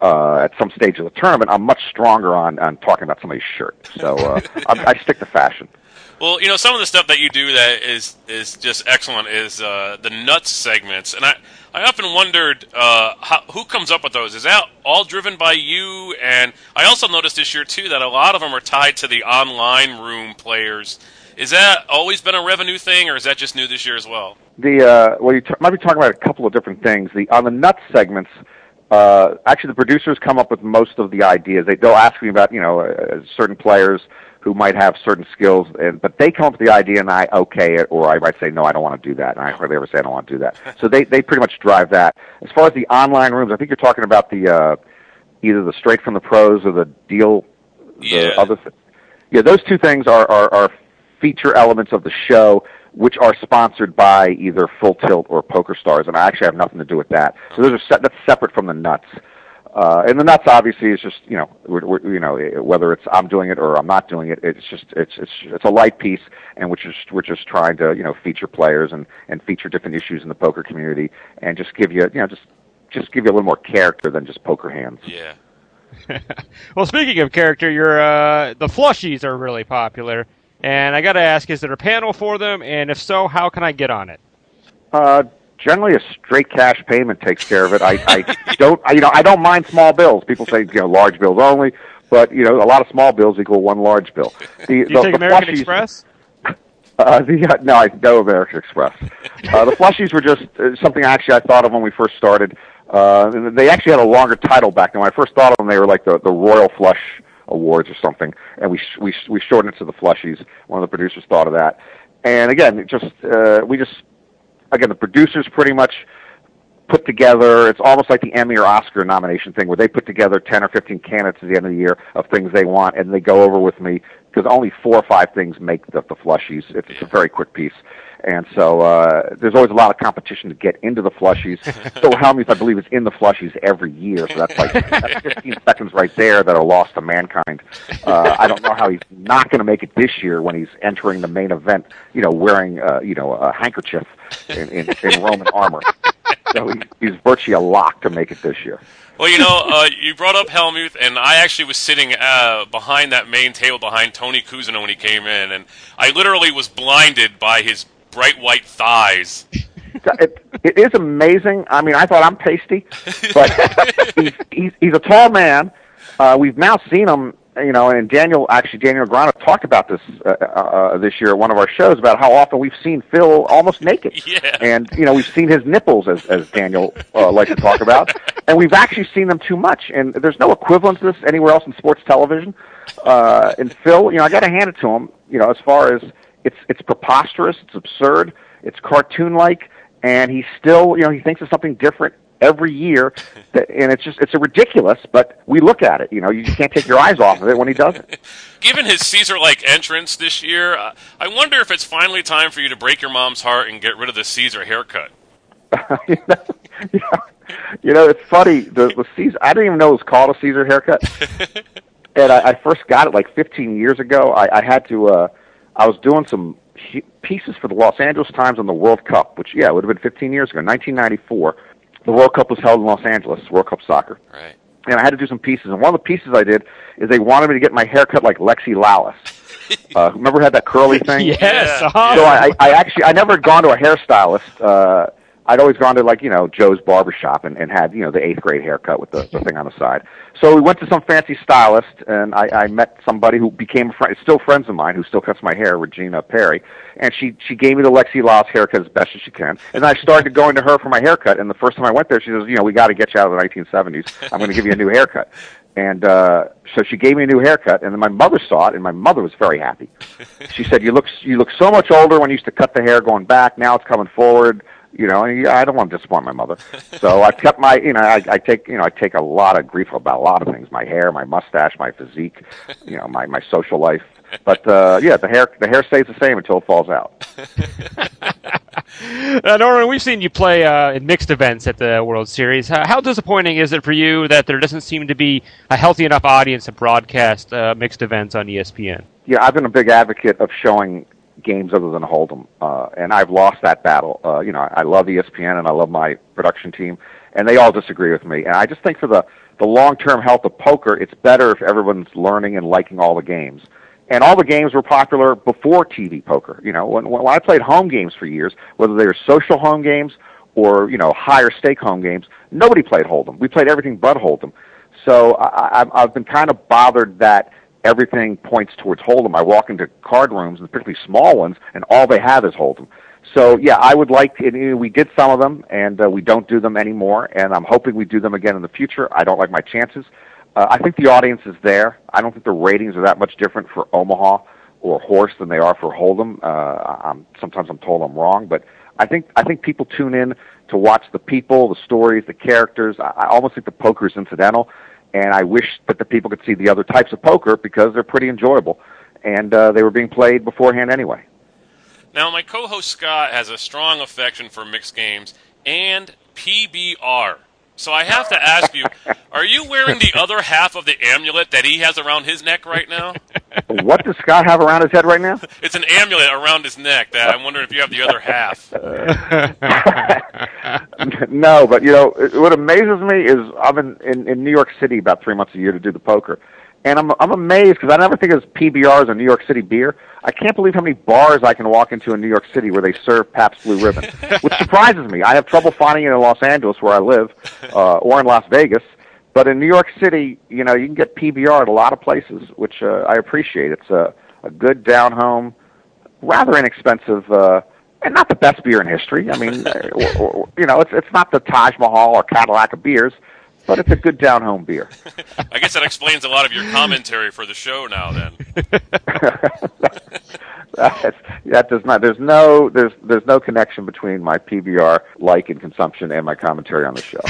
uh, at some stage of the tournament, I'm much stronger on, on talking about somebody's shirt. So uh, I, I stick to fashion. Well, you know, some of the stuff that you do that is is just excellent is uh, the nuts segments, and I I often wondered uh, how, who comes up with those. Is that all driven by you? And I also noticed this year too that a lot of them are tied to the online room players. Is that always been a revenue thing, or is that just new this year as well? The uh, well, you t- might be talking about a couple of different things. The on the nuts segments, uh, actually, the producers come up with most of the ideas. They they'll ask me about you know uh, certain players who might have certain skills, and, but they come up with the idea, and I okay it, or I might say no, I don't want to do that, and I hardly ever say I don't want to do that. So they they pretty much drive that. As far as the online rooms, I think you're talking about the uh, either the Straight from the Pros or the deal, the yeah. other. Th- yeah, those two things are are. are feature elements of the show, which are sponsored by either Full Tilt or PokerStars, and I actually have nothing to do with that. So those are se- that's separate from the nuts. Uh, and the nuts obviously is just you know we're, we're, you know whether it's I'm doing it or I'm not doing it, it's just it's it's it's a light piece, and we're just we're just trying to you know feature players and and feature different issues in the poker community, and just give you you know just just give you a little more character than just poker hands. Yeah. Well, speaking of character, your uh, the flushies are really popular. And I got to ask, is there a panel for them? And if so, how can I get on it? Uh, generally, a straight cash payment takes care of it. I, I don't, I, you know, I don't mind small bills. People say, you know, large bills only, but you know, a lot of small bills equal one large bill. The, Do you the, take the American flushies, Express? Uh, the, uh, no, I no American Express. Uh, the flushies were just uh, something actually I thought of when we first started. Uh, they actually had a longer title back then. When I first thought of them, they were like the, the Royal Flush Awards or something, and we we we shortened it to the flushies. One of the producers thought of that, and again, it just uh, we just again the producers pretty much put together. It's almost like the Emmy or Oscar nomination thing, where they put together ten or fifteen candidates at the end of the year of things they want, and they go over with me because only four or five things make the, the flushies. It's, it's a very quick piece. And so uh, there's always a lot of competition to get into the flushies. Phil Hellmuth, I believe, is in the flushies every year, so that's like that's fifteen seconds right there that are lost to mankind. Uh, I don't know how he's not going to make it this year when he's entering the main event, you know, wearing uh, you know a handkerchief in, in, in Roman armor. So he, he's virtually a lock to make it this year. Well, you know, uh, you brought up Hellmuth, and I actually was sitting uh, behind that main table behind Tony Cousineau when he came in, and I literally was blinded by his bright white thighs. It, it is amazing. I mean, I thought I'm pasty, but he's, he's, he's a tall man. Uh, we've now seen him, you know, and Daniel, actually Daniel Grano talked about this uh, uh, this year at one of our shows about how often we've seen Phil almost naked. Yeah. And, you know, we've seen his nipples, as, as Daniel uh, likes to talk about, and we've actually seen them too much. And there's no equivalent to this anywhere else in sports television. Uh, and Phil, you know, I got to hand it to him, you know, as far as it's it's preposterous, it's absurd, it's cartoon-like, and he still, you know, he thinks of something different every year, that, and it's just it's a ridiculous. But we look at it, you know, you just can't take your eyes off of it when he does it. Given his Caesar-like entrance this year, uh, I wonder if it's finally time for you to break your mom's heart and get rid of the Caesar haircut. you, know, you, know, you know, it's funny. The, the Caesar, I didn't even know it was called a Caesar haircut, and I, I first got it like fifteen years ago. I, I had to. Uh, I was doing some pieces for the Los Angeles Times on the World Cup, which, yeah, it would have been fifteen years ago, nineteen ninety-four. The World Cup was held in Los Angeles, World Cup soccer. Right. And I had to do some pieces, and one of the pieces I did is they wanted me to get my hair cut like Lexi Lawless. Uh, remember had that curly thing? Yes. Yeah. Awesome. So I, I actually, I never had gone to a hairstylist. Uh, I'd always gone to, like, you know, Joe's Barbershop and, and had, you know, the eighth grade haircut with the, the thing on the side. So we went to some fancy stylist, and I, I met somebody who became a friend, still friends of mine, who still cuts my hair, Regina Perry, and she, she gave me the Lexi Laws haircut as best as she can. And I started going to her for my haircut, and the first time I went there, she says, you know, we got to get you out of the nineteen seventies. I'm going to give you a new haircut. And uh, so she gave me a new haircut, and then my mother saw it, and my mother was very happy. She said, you look, you look so much older when you used to cut the hair going back. Now it's coming forward. You know, and I don't want to disappoint my mother, so I kept my, you know, I, I take, you know, I take a lot of grief about a lot of things: my hair, my mustache, my physique, you know, my, my social life. But uh, yeah, the hair, the hair stays the same until it falls out. uh, Norman, we've seen you play uh, in mixed events at the World Series. How, how disappointing is it for you that there doesn't seem to be a healthy enough audience to broadcast uh, mixed events on E S P N? Yeah, I've been a big advocate of showing games other than Hold'em, uh, and I've lost that battle. Uh, you know, I love E S P N and I love my production team, and they all disagree with me. And I just think for the the long-term health of poker, it's better if everyone's learning and liking all the games. And all the games were popular before T V poker. You know, when, when I played home games for years, whether they were social home games or, you know, higher stake home games, nobody played Hold'em. We played everything but Hold'em. So I, I, I've been kind of bothered that everything points towards Hold'em. I walk into card rooms, and particularly small ones, and all they have is Hold'em. So, yeah, I would like to, you know, we did some of them, and uh, we don't do them anymore, and I'm hoping we do them again in the future. I don't like my chances. Uh, I think the audience is there. I don't think the ratings are that much different for Omaha or Horse than they are for Hold'em. Uh, I'm, sometimes I'm told I'm wrong, but I think I think people tune in to watch the people, the stories, the characters. I, I almost think the poker is incidental, and I wish that the people could see the other types of poker because they're pretty enjoyable, and uh, they were being played beforehand anyway. Now, my co-host Scott has a strong affection for mixed games and P B R. So I have to ask you, are you wearing the other half of the amulet that he has around his neck right now? What does Scott have around his head right now? It's an amulet around his neck. That I'm wondering if you have the other half. No, but, you know, what amazes me is I'm in, in, in New York City about three months a year to do the poker. And I'm I'm amazed because I never think of P B R as a New York City beer. I can't believe how many bars I can walk into in New York City where they serve Pabst Blue Ribbon, which surprises me. I have trouble finding it in Los Angeles where I live, uh, or in Las Vegas. But in New York City, you know, you can get P B R at a lot of places, which uh, I appreciate. It's a, a good down-home, rather inexpensive, uh, and not the best beer in history. I mean, or, or, you know, it's it's not the Taj Mahal or Cadillac of beers, but it's a good down-home beer. I guess that explains a lot of your commentary for the show now, then. That's, that does not. There's no. There's there's no connection between my P B R like and consumption and my commentary on the show.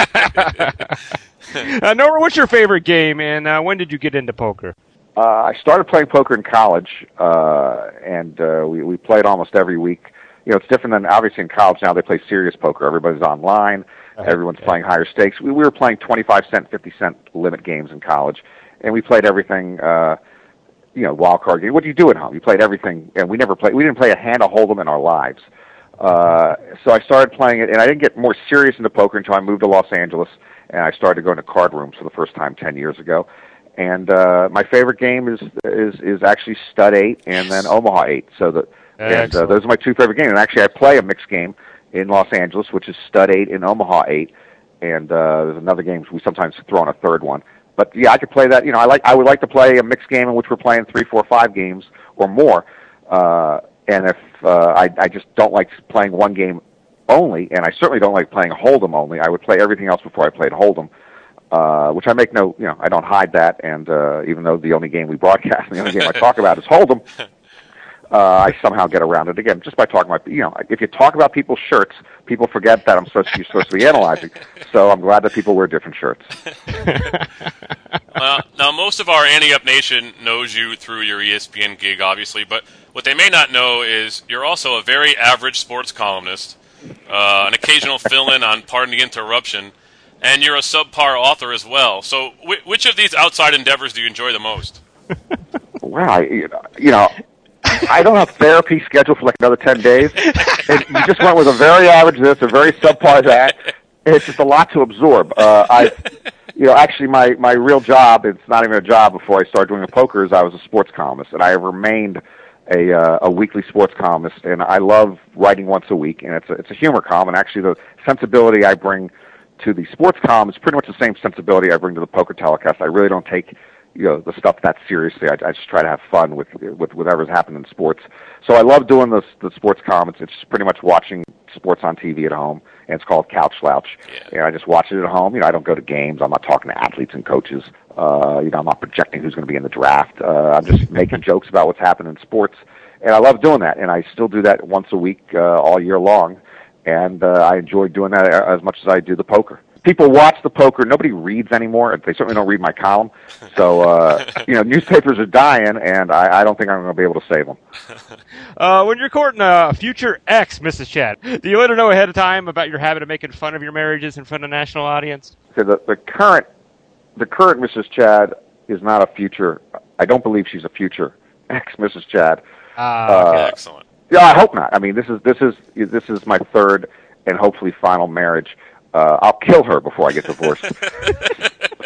uh, Nora, what's your favorite game, and uh, when did you get into poker? Uh, I started playing poker in college, uh, and uh, we we played almost every week. You know, it's different than obviously in college now. They play serious poker. Everybody's online. Everyone's yeah. playing higher stakes. We, we were playing twenty-five cent, fifty cent limit games in college, and we played everything. Uh, you know, wild card game. What do you do at home? You played everything, and we never played. We didn't play a hand of Hold'em in our lives. Uh, so I started playing it, and I didn't get more serious into poker until I moved to Los Angeles, and I started going to card rooms for the first time ten years ago. And uh, my favorite game is is is actually Stud Eight and then Omaha Eight. So the and uh, those are my two favorite games. And actually, I play a mixed game in Los Angeles, which is Stud Eight and Omaha Eight. And uh, there's another game we sometimes throw in a third one. But yeah, I could play that. You know, I like. I would like to play a mixed game in which we're playing three, four, five games or more. Uh, and if uh, I, I just don't like playing one game only, and I certainly don't like playing Hold'em only. I would play everything else before I played Hold'em, uh, which I make no. You know, I don't hide that. And uh, even though the only game we broadcast, and the only game I talk about is Hold'em, uh, I somehow get around it again just by talking about. You know, if you talk about people's shirts, people forget that I'm supposed to, you're supposed to be analyzing. So I'm glad that people wear different shirts. Well, now, most of our Ante Up Nation knows you through your E S P N gig, obviously, but what they may not know is you're also a very average sports columnist, uh, an occasional fill-in on Pardon the Interruption, and you're a subpar author as well. So wh- which of these outside endeavors do you enjoy the most? Well, I, you know, I don't have therapy scheduled for like another ten days. And you just went with a very average this, a very subpar that. It's just a lot to absorb. Uh, I, you know, actually, my, my real job, it's not even a job before I started doing the poker, is I was a sports columnist, and I have remained a uh, a weekly sports columnist, and I love writing once a week, and it's a, it's a humor column, and actually the sensibility I bring to the sports column is pretty much the same sensibility I bring to the poker telecast. I really don't take, you know, the stuff that seriously. I, I just try to have fun with with whatever's happening in sports. So I love doing the the sports columns. It's pretty much watching sports on T V at home, and it's called Couch Slouch. Yeah. You know, I just watch it at home. You know, I don't go to games. I'm not talking to athletes and coaches. Uh, you know, I'm not projecting who's going to be in the draft. Uh, I'm just making jokes about what's happening in sports, and I love doing that. And I still do that once a week, uh, all year long, and uh, I enjoy doing that as much as I do the poker. People watch the poker. Nobody reads anymore. They certainly don't read my column. So, uh, you know, newspapers are dying, and I, I don't think I'm going to be able to save them. Uh, when you're courting a future ex, Missus Chad, do you let her know ahead of time about your habit of making fun of your marriages in front of a national audience? So the, the current, the current Missus Chad is not a future. I don't believe she's a future ex, Missus Chad. Uh, okay. uh, Excellent. Yeah, I hope not. I mean, this is this is this is my third and hopefully final marriage. Uh, I'll kill her before I get divorced.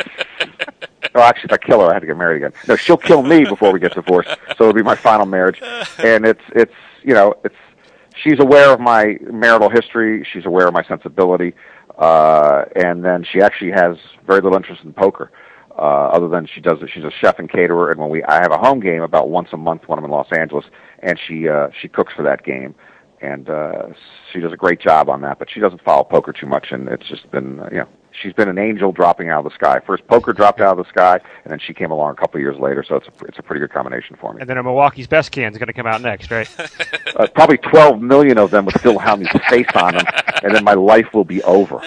Oh, actually, if I kill her, I have to get married again. No, she'll kill me before we get divorced. So it'll be my final marriage. And it's it's you know it's she's aware of my marital history. She's aware of my sensibility, uh, and then she actually has very little interest in poker. Uh, other than she does, she's a chef and caterer, and when we, I have a home game about once a month when I'm in Los Angeles, and she uh, she cooks for that game, and uh, she does a great job on that. But she doesn't follow poker too much, and it's just been, uh, you know, she's been an angel dropping out of the sky. First, poker dropped out of the sky, and then she came along a couple of years later. So it's a, it's a pretty good combination for me. And then a Milwaukee's Best can is going to come out next, right? uh, probably twelve million of them with Phil Hellmuth's face on them, and then my life will be over.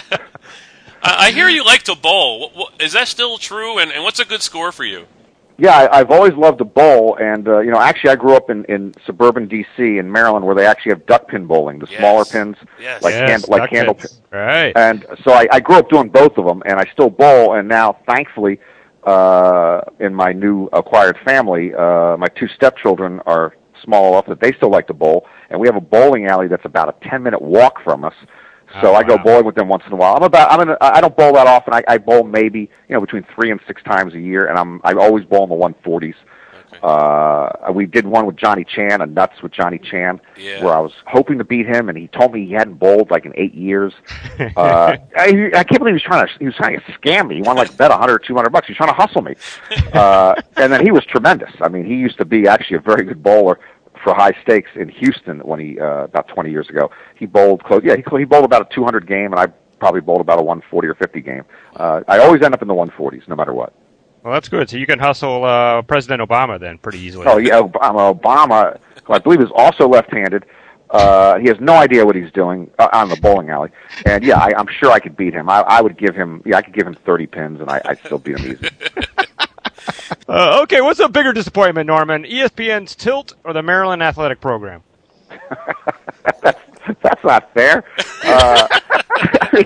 I hear you like to bowl. Is that still true? And, and what's a good score for you? Yeah, I, I've always loved to bowl, and uh, you know, actually, I grew up in, in suburban D C in Maryland, where they actually have duck pin bowling, the Yes. smaller pins, Yes. like Yes, hand, like duck candle pins. pins. Right. And so I, I grew up doing both of them, and I still bowl. And now, thankfully, uh, in my new acquired family, uh, my two stepchildren are small enough that they still like to bowl, and we have a bowling alley that's about a ten minute walk from us. So Oh, I go wow. bowling with them once in a while. I'm about I'm in a, I don't bowl that often. I, I bowl maybe you know between three and six times a year, and I'm I always bowl in the one forties. Okay. Uh, we did one with Johnny Chan, a nuts with Johnny Chan, Yeah. where I was hoping to beat him, and he told me he hadn't bowled like in eight years. uh, I, I can't believe he was trying to he was trying to scam me. He wanted like bet a hundred or two hundred bucks. He was trying to hustle me. Uh, and then he was tremendous. I mean, he used to be actually a very good bowler for high stakes in Houston when he uh, about twenty years ago. He bowled close. Yeah, he, he bowled about a two hundred game, and I probably bowled about a one forty or fifty game. Uh, I always end up in the one forties, no matter what. Well, that's good. So you can hustle uh, President Obama then pretty easily. Oh yeah, Obama, Obama who I believe is also left-handed. Uh, he has no idea what he's doing uh, on the bowling alley, and yeah, I, I'm sure I could beat him. I, I would give him, yeah, I could give him thirty pins, and I, I'd still beat him easy. Uh, okay, what's a bigger disappointment, Norman? E S P N's Tilt or the Maryland Athletic Program? that's, that's not fair. Uh, I mean,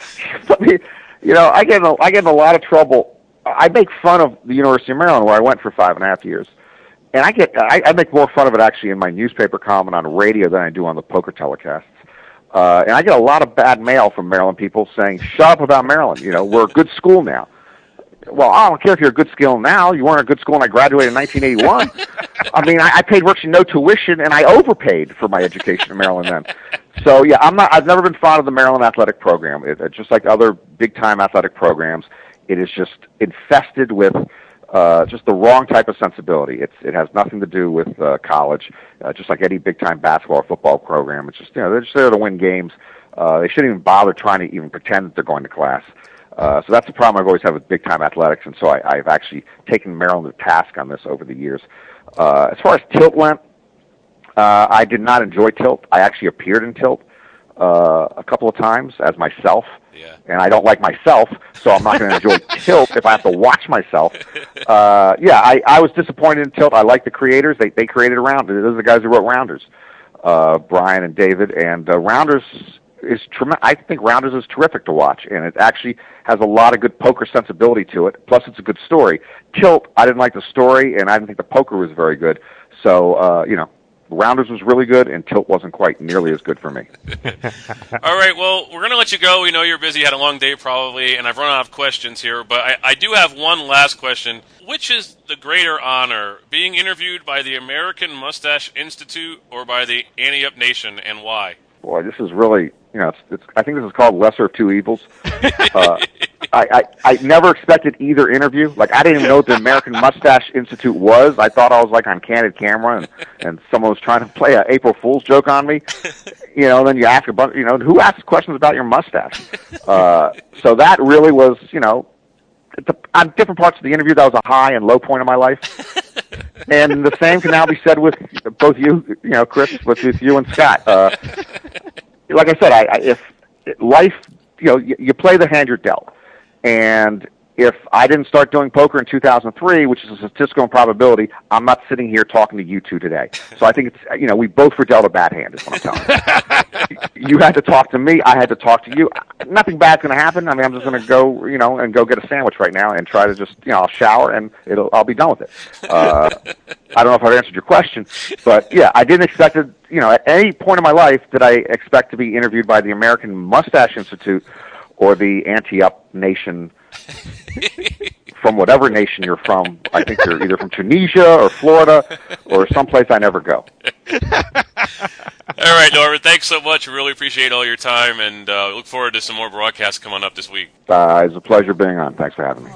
I mean, you know, I get in a, I get in a lot of trouble. I make fun of the University of Maryland, where I went for five and a half years, and I get I, I make more fun of it actually in my newspaper column and on radio than I do on the poker telecasts. Uh, and I get a lot of bad mail from Maryland people saying, "Shut up about Maryland. You know, we're a good school now." Well, I don't care if you're a good school now. You weren't a good school when I graduated in nineteen eighty-one. I mean, I, I paid virtually no tuition, and I overpaid for my education in Maryland then. So, yeah, I'm not. I've never been fond of the Maryland athletic program. It, it, just like other big-time athletic programs, it is just infested with uh, just the wrong type of sensibility. It's it has nothing to do with uh, college. Uh, just like any big-time basketball or football program, it's just you know they're just there to win games. Uh, they shouldn't even bother trying to even pretend that they're going to class. Uh, so that's the problem I've always had with big-time athletics, and so I, I've actually taken Maryland to task on this over the years. Uh, as far as Tilt went, uh, I did not enjoy Tilt. I actually appeared in Tilt uh, a couple of times as myself, Yeah. and I don't like myself, so I'm not going to enjoy Tilt if I have to watch myself. Uh, yeah, I, I was disappointed in Tilt. I like the creators. They they created Rounders. Those are the guys who wrote Rounders, uh, Brian and David, and uh, Rounders is trem- I think Rounders is terrific to watch, and it actually has a lot of good poker sensibility to it. Plus, it's a good story. Tilt, I didn't like the story, and I didn't think the poker was very good. So, uh, you know, Rounders was really good, and Tilt wasn't quite nearly as good for me. All right, well, we're going to let you go. We know you're busy, had a long day probably, and I've run out of questions here, but I, I do have one last question. Which is the greater honor, being interviewed by the American Mustache Institute or by the Ante Up Nation, and why? Boy, this is really, you know, it's, it's, I think this is called lesser of two evils. Uh, I, I, I never expected either interview. Like, I didn't even know what the American Mustache Institute was. I thought I was, like, on Candid Camera, and, and someone was trying to play an April Fool's joke on me. You know, then you ask a bunch, you know, who asks questions about your mustache? Uh, so that really was, you know, the, on different parts of the interview, that was a high and low point of my life. And the same can now be said with both you, you know, Chris, with, with you and Scott. Uh, like I said, I, I, if life, you know, you, you play the hand you're dealt. And if I didn't start doing poker in two thousand three, which is a statistical improbability, I'm not sitting here talking to you two today. So I think it's, you know, we both were dealt a bad hand, is what I'm telling you. You had to talk to me. I had to talk to you. Nothing bad's going to happen. I mean, I'm just going to go, you know, and go get a sandwich right now and try to just, you know, I'll shower and it'll, I'll be done with it. Uh, I don't know if I've answered your question, but yeah, I didn't expect it, you know, at any point in my life did I expect to be interviewed by the American Mustache Institute or the Ante Up Nation from whatever nation you're from. I think you're either from Tunisia or Florida or someplace I never go. All right, Norman, thanks so much. We really appreciate all your time, and uh, look forward to some more broadcasts coming up this week. Uh, it's a pleasure being on. Thanks for having me.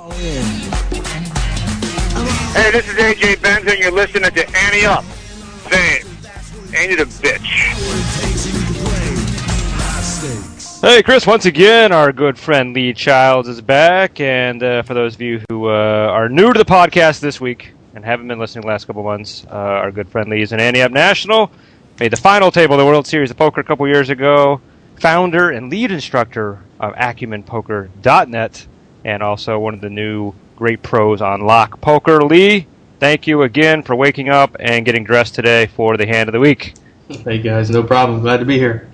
Hey, this is A J Benson. You're listening to Annie Up. Fame. Ain't it a bitch? Hey, Chris, once again, our good friend Lee Childs is back. And uh, for those of you who uh, are new to the podcast this week and haven't been listening the last couple months, uh, our good friend Lee is an Annie Up National. Made the final table of the World Series of Poker a couple years ago. Founder and lead instructor of Acumen Poker dot net. And also one of the new great pros on Lock Poker. Lee, thank you again for waking up and getting dressed today for the hand of the week. Hey guys, no problem. Glad to be here.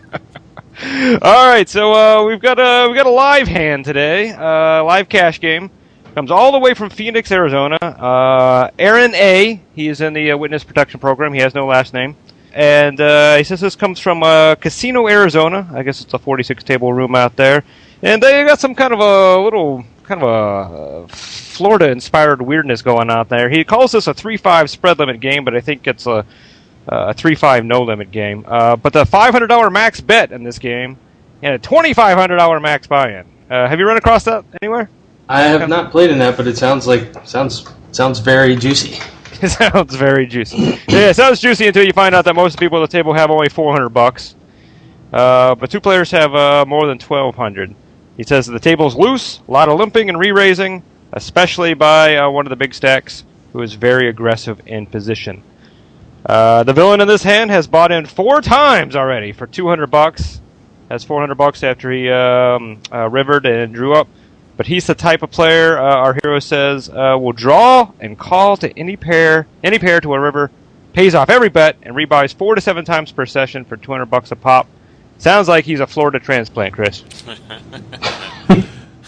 All right, so uh, we've got a we've got a live hand today, uh, live cash game. Comes all the way from Phoenix, Arizona. Uh, Aaron A. He is in the uh, witness protection program. He has no last name, and uh, he says this comes from uh, Casino, Arizona. I guess it's a forty-six table room out there, and they got some kind of a little kind of a uh, Florida-inspired weirdness going on there. He calls this a three five spread limit game, but I think it's a a three five no-limit game. Uh, but the five hundred dollars max bet in this game and a twenty-five hundred dollars max buy-in. Uh, have you run across that anywhere? I have not played in that, but it sounds like sounds sounds very juicy. It sounds very juicy. Yeah, it sounds juicy until you find out that most people at the table have only four hundred bucks. Uh, but two players have uh, more than twelve hundred. He says the table's loose, a lot of limping and re-raising, especially by uh, one of the big stacks who is very aggressive in position. Uh, the villain in this hand has bought in four times already for two hundred bucks. Has four hundred bucks after he um, uh, rivered and drew up. But he's the type of player, uh, our hero says, uh, will draw and call to any pair, any pair to a river, pays off every bet, and rebuys four to seven times per session for two hundred bucks a pop. Sounds like he's a Florida transplant, Chris. uh,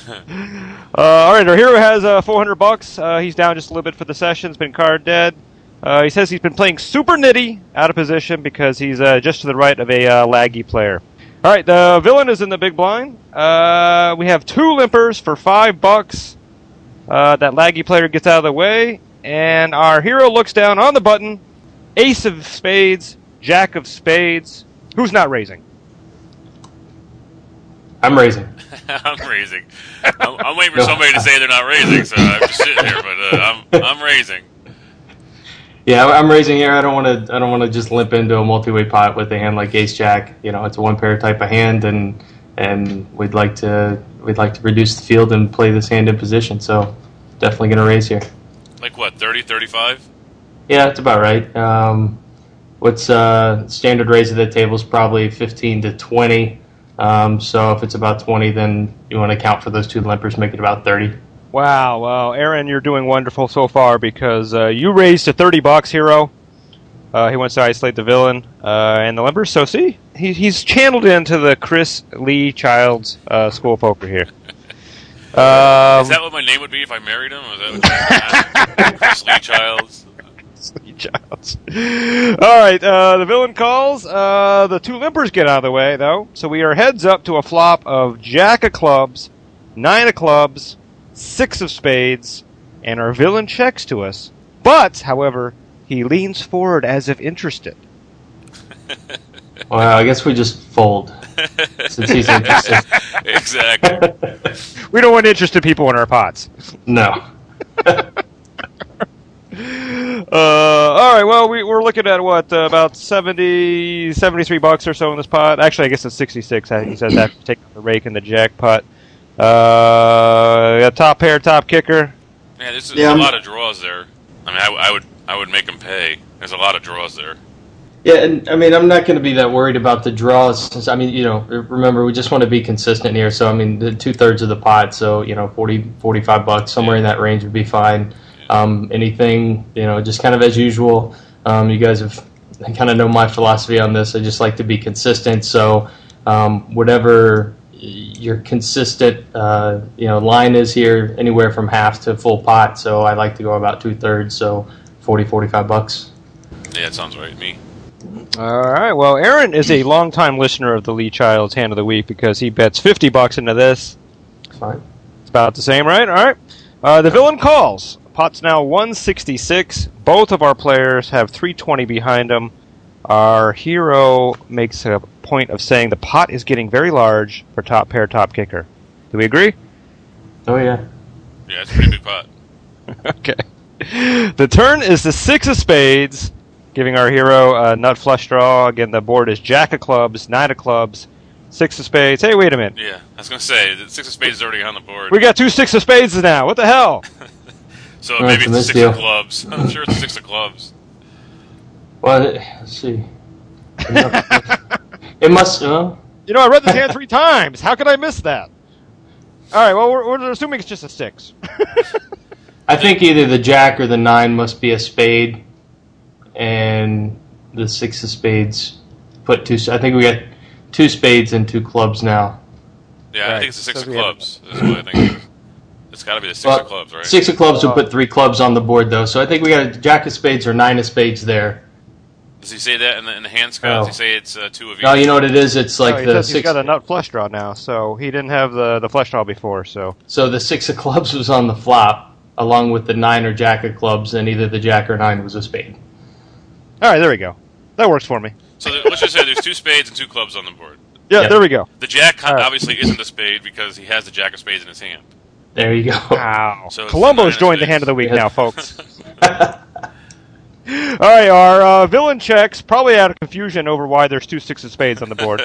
all right, our hero has uh, four hundred bucks. Uh, he's down just a little bit for the session. He's been card dead. Uh, he says he's been playing super nitty out of position because he's uh, just to the right of a uh, laggy player. All right, the villain is in the big blind. Uh, we have two limpers for five bucks. Uh, that laggy player gets out of the way, and our hero looks down on the button. Ace of spades, jack of spades. Who's not raising? I'm raising. I'm raising. I'm, I'm waiting for somebody to say they're not raising, so I'm just sitting here, but uh, I'm I'm raising. Yeah, I'm raising here. I don't want to. I don't want to just limp into a multi-way pot with a hand like Ace Jack. You know, it's a one pair type of hand, and and we'd like to we'd like to reduce the field and play this hand in position. So definitely going to raise here. Like what, thirty, thirty-five? Yeah, that's about right. Um, what's uh, standard raise of the table is probably fifteen to twenty. Um, so if it's about twenty, then you want to count for those two limpers, make it about thirty. Wow, well, Aaron, you're doing wonderful so far because uh, you raised to thirty bucks, hero. Uh, he wants to isolate the villain uh, and the limpers. So see, he, he's channeled into the Chris Lee Childs uh, School of Poker here. Um, Is that what my name would be if I married him? Is that Chris Lee Childs? Lee Childs. All right, uh, the villain calls. Uh, the two limpers get out of the way, though. So we are heads up to a flop of jack of clubs, nine of clubs, six of spades, and our villain checks to us. But, however, he leans forward as if interested. Well, I guess we just fold since he's interested. Exactly. We don't want interested people in our pots. No. Uh, all right, well, we, we're looking at, what, uh, about seventy, seventy-three bucks or so in this pot. Actually, I guess it's sixty-six. I think he says after taking the rake and the jackpot. Uh, a top pair, top kicker. Yeah, there's Yeah, a I'm- lot of draws there. I mean, I, I would I would make them pay. There's a lot of draws there. Yeah, and I mean, I'm not going to be that worried about the draws. Since, I mean, you know, remember, we just want to be consistent here. So, I mean, the two-thirds of the pot, so, you know, forty, forty-five bucks, somewhere in that range would be fine. Um, anything, you know, just kind of as usual. Um, you guys have kind of know my philosophy on this. I just like to be consistent. So, um, whatever your consistent, uh, you know, line is here, anywhere from half to full pot. So, I like to go about two-thirds, so forty, forty-five bucks. Yeah, that sounds right to me. All right. Well, Aaron is a longtime listener of the Lee Childs Hand of the Week because he bets fifty bucks into this. Fine. It's about the same, right? All right. Uh, the villain calls. Pot's now one sixty-six. Both of our players have three twenty behind them. Our hero makes a point of saying the pot is getting very large for top pair, top kicker. Do we agree? Oh, yeah. Yeah, it's a pretty big pot. Okay. The turn is the six of spades, giving our hero a nut flush draw. Again, the board is jack of clubs, nine of clubs, six of spades. Hey, wait a minute. Yeah, I was going to say, the six of spades is already on the board. We got two six of spades now. What the hell? So Oh, maybe it's a it's a six misdeal. of clubs. I'm sure it's a six of clubs. Well, let's see. It must. Uh, You know, I read this hand three times. How could I miss that? All right, well, we're, we're assuming it's just a six. I think either the jack or the nine must be a spade, and the six of spades put two. I think we got two spades and two clubs now. Yeah, I Right. think it's a six So of we have- clubs. Is what I think it is. It's got to be the six Well, of clubs, right? Six of clubs would put three clubs on the board, though. So I think we got a jack of spades or nine of spades there. Does he say that in the, in the hand scale? No. Does he say it's uh, two of each? No, you know what it is? It's like No, he the says he's six. got a nut flush draw now, so he didn't have the, the flush draw before, so... So the six of clubs was on the flop, along with the nine or jack of clubs, and either the jack or nine was a spade. All right, there we go. That works for me. So there, let's just say there's two spades and two clubs on the board. Yeah, Yeah. there we go. The jack All right. obviously isn't a spade because he has the jack of spades in his hand. There you go. Wow. So it's Columbo's nine joined the spades. hand of the week Yeah. now, folks. All right, our uh, villain checks, probably out of confusion over why there's two six of spades on the board.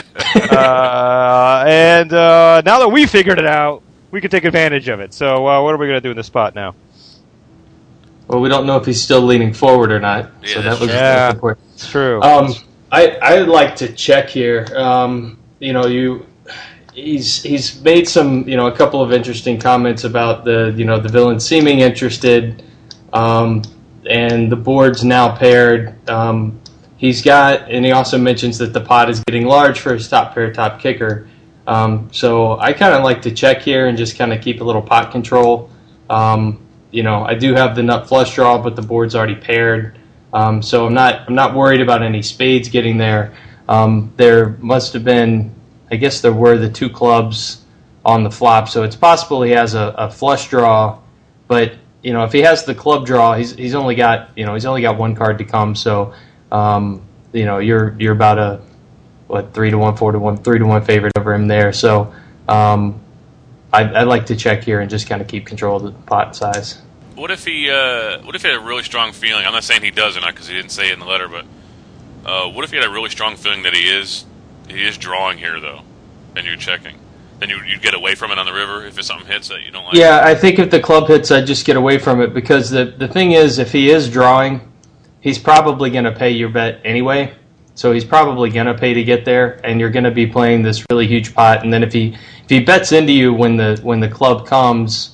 uh, and uh, now that we figured it out, we can take advantage of it. So uh, what are we going to do in this spot now? Well, we don't know if he's still leaning forward or not. Yeah, so that that's was true. that's Yeah. important. It's true. Um, I I'd like to check here. Um, you know, you he's he's made some you know a couple of interesting comments about the you know the villain seeming interested, um, and the board's now paired. Um, he's got, and he also mentions that the pot is getting large for his top pair, top kicker. Um, so I kind of like to check here and just kind of keep a little pot control. Um, you know, I do have the nut flush draw, but the board's already paired. Um, so I'm not I'm not worried about any spades getting there. Um, there must have been, I guess there were the two clubs on the flop, so it's possible he has a, a flush draw. But you know, if he has the club draw, he's he's only got you know he's only got one card to come. So um, you know you're you're about a what three to one, four to one, three to one favorite over him there. So um, I'd, I'd like to check here and just kind of keep control of the pot size. What if he? Uh, what if he had a really strong feeling? I'm not saying he doesn't, because he didn't say it in the letter. But uh, what if he had a really strong feeling that he is he is drawing here though, and you're checking? Then you you'd get away from it on the river if it's something hits that you don't like. Yeah, I think if the club hits, I'd just get away from it because the the thing is, if he is drawing, he's probably going to pay your bet anyway. So he's probably going to pay to get there, and you're going to be playing this really huge pot. And then if he if he bets into you when the when the club comes,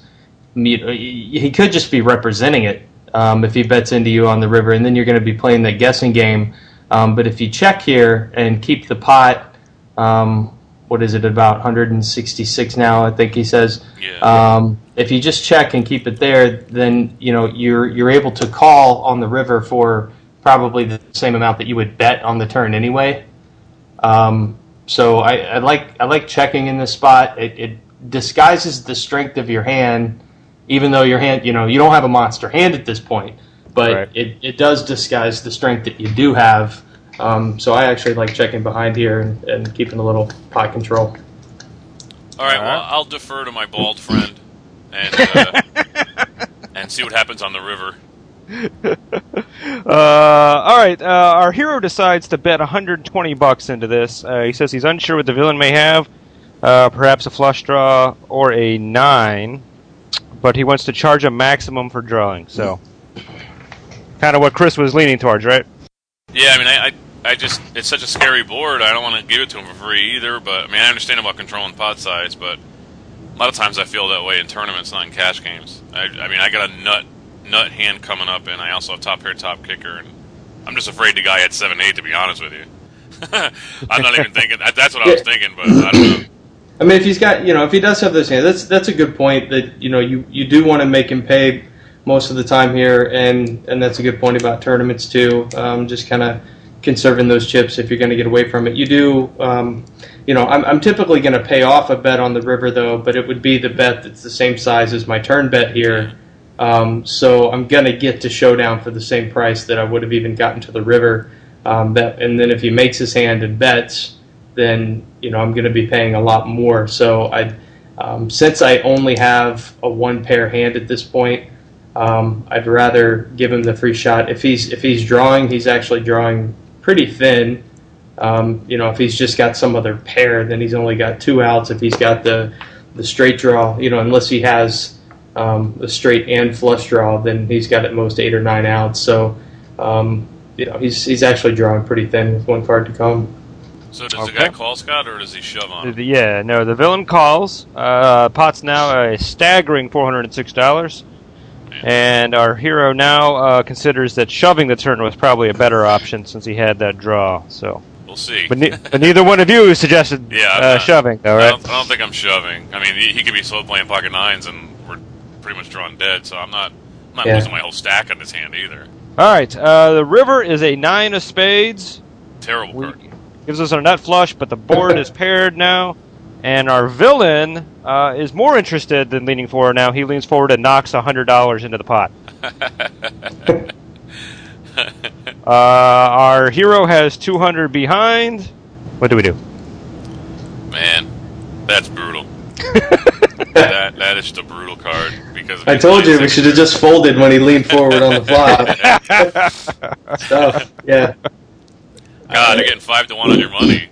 he could just be representing it um, if he bets into you on the river, and then you're going to be playing that guessing game. Um, but if you check here and keep the pot, um, what is it, about one sixty-six now, I think he says. Yeah. Um, if you just check and keep it there, then you know you're you're able to call on the river for probably the same amount that you would bet on the turn anyway. Um, so I, I like I like checking in this spot. It, it disguises the strength of your hand, even though your hand, you know, you don't have a monster hand at this point, but Right. it, it does disguise the strength that you do have. Um, so I actually like checking behind here and, and keeping a little pot control. All right. Well, I'll defer to my bald friend and uh, and see what happens on the river. Uh, all right, uh, our hero decides to bet one hundred twenty bucks into this. Uh, he says he's unsure what the villain may have, uh, perhaps a flush draw or a nine, but he wants to charge a maximum for drawing. So, kind of what Chris was leaning towards, right? Yeah, I mean, I, I, I just, it's such a scary board. I don't want to give it to him for free either. But I mean, I understand about controlling pot size, but a lot of times I feel that way in tournaments, not in cash games. I, I mean, I got a nut, nut hand coming up, and I also have top pair, top kicker, and I'm just afraid the guy had seven eight. To be honest with you, I'm not even thinking. That's what I was thinking, but I don't know. I mean, if he's got, you know, if he does have those hands, that's that's a good point. That you know, you, you do want to make him pay most of the time here, and, and that's a good point about tournaments too. Um, just kind of conserving those chips if you're going to get away from it. You do, um, you know, I'm, I'm typically going to pay off a bet on the river, though, but it would be the bet that's the same size as my turn bet here. Um, so I'm going to get to Showdown for the same price that I would have even gotten to the river. Um, that, and then if he makes his hand and bets, then, you know, I'm going to be paying a lot more. So I, um, since I only have a one pair hand at this point, um, I'd rather give him the free shot. If he's if he's drawing, he's actually drawing pretty thin. Um, you know, if he's just got some other pair, then he's only got two outs. If he's got the the straight draw, you know, unless he has um, a straight and flush draw, then he's got at most eight or nine outs. So, um, you know, he's he's actually drawing pretty thin with one card to come. So does Okay. the guy call Scott, or does he shove on him? The- Yeah, no, the villain calls. Uh, pot's now a staggering four hundred six dollars. And our hero now uh, considers that shoving the turn was probably a better option since he had that draw. So We'll see. But, ne- but neither one of you suggested Yeah, I'm uh, not- shoving, though, I right? don't, I don't think I'm shoving. I mean, he, he could be slow playing pocket nines, and we're pretty much drawn dead. So I'm not, I'm not Yeah. losing my whole stack on this hand either. All right, uh, the river is a nine of spades. Terrible card. Gives us our nut flush, but the board is paired now. And our villain uh, is more interested than leaning forward now. He leans forward and knocks one hundred dollars into the pot. uh, our hero has two hundred behind. What do we do? Man, that's brutal. that that is just a brutal card because I told you we should have just folded when he leaned forward on the flop. Stuff, yeah. God, you're getting five to one on your money.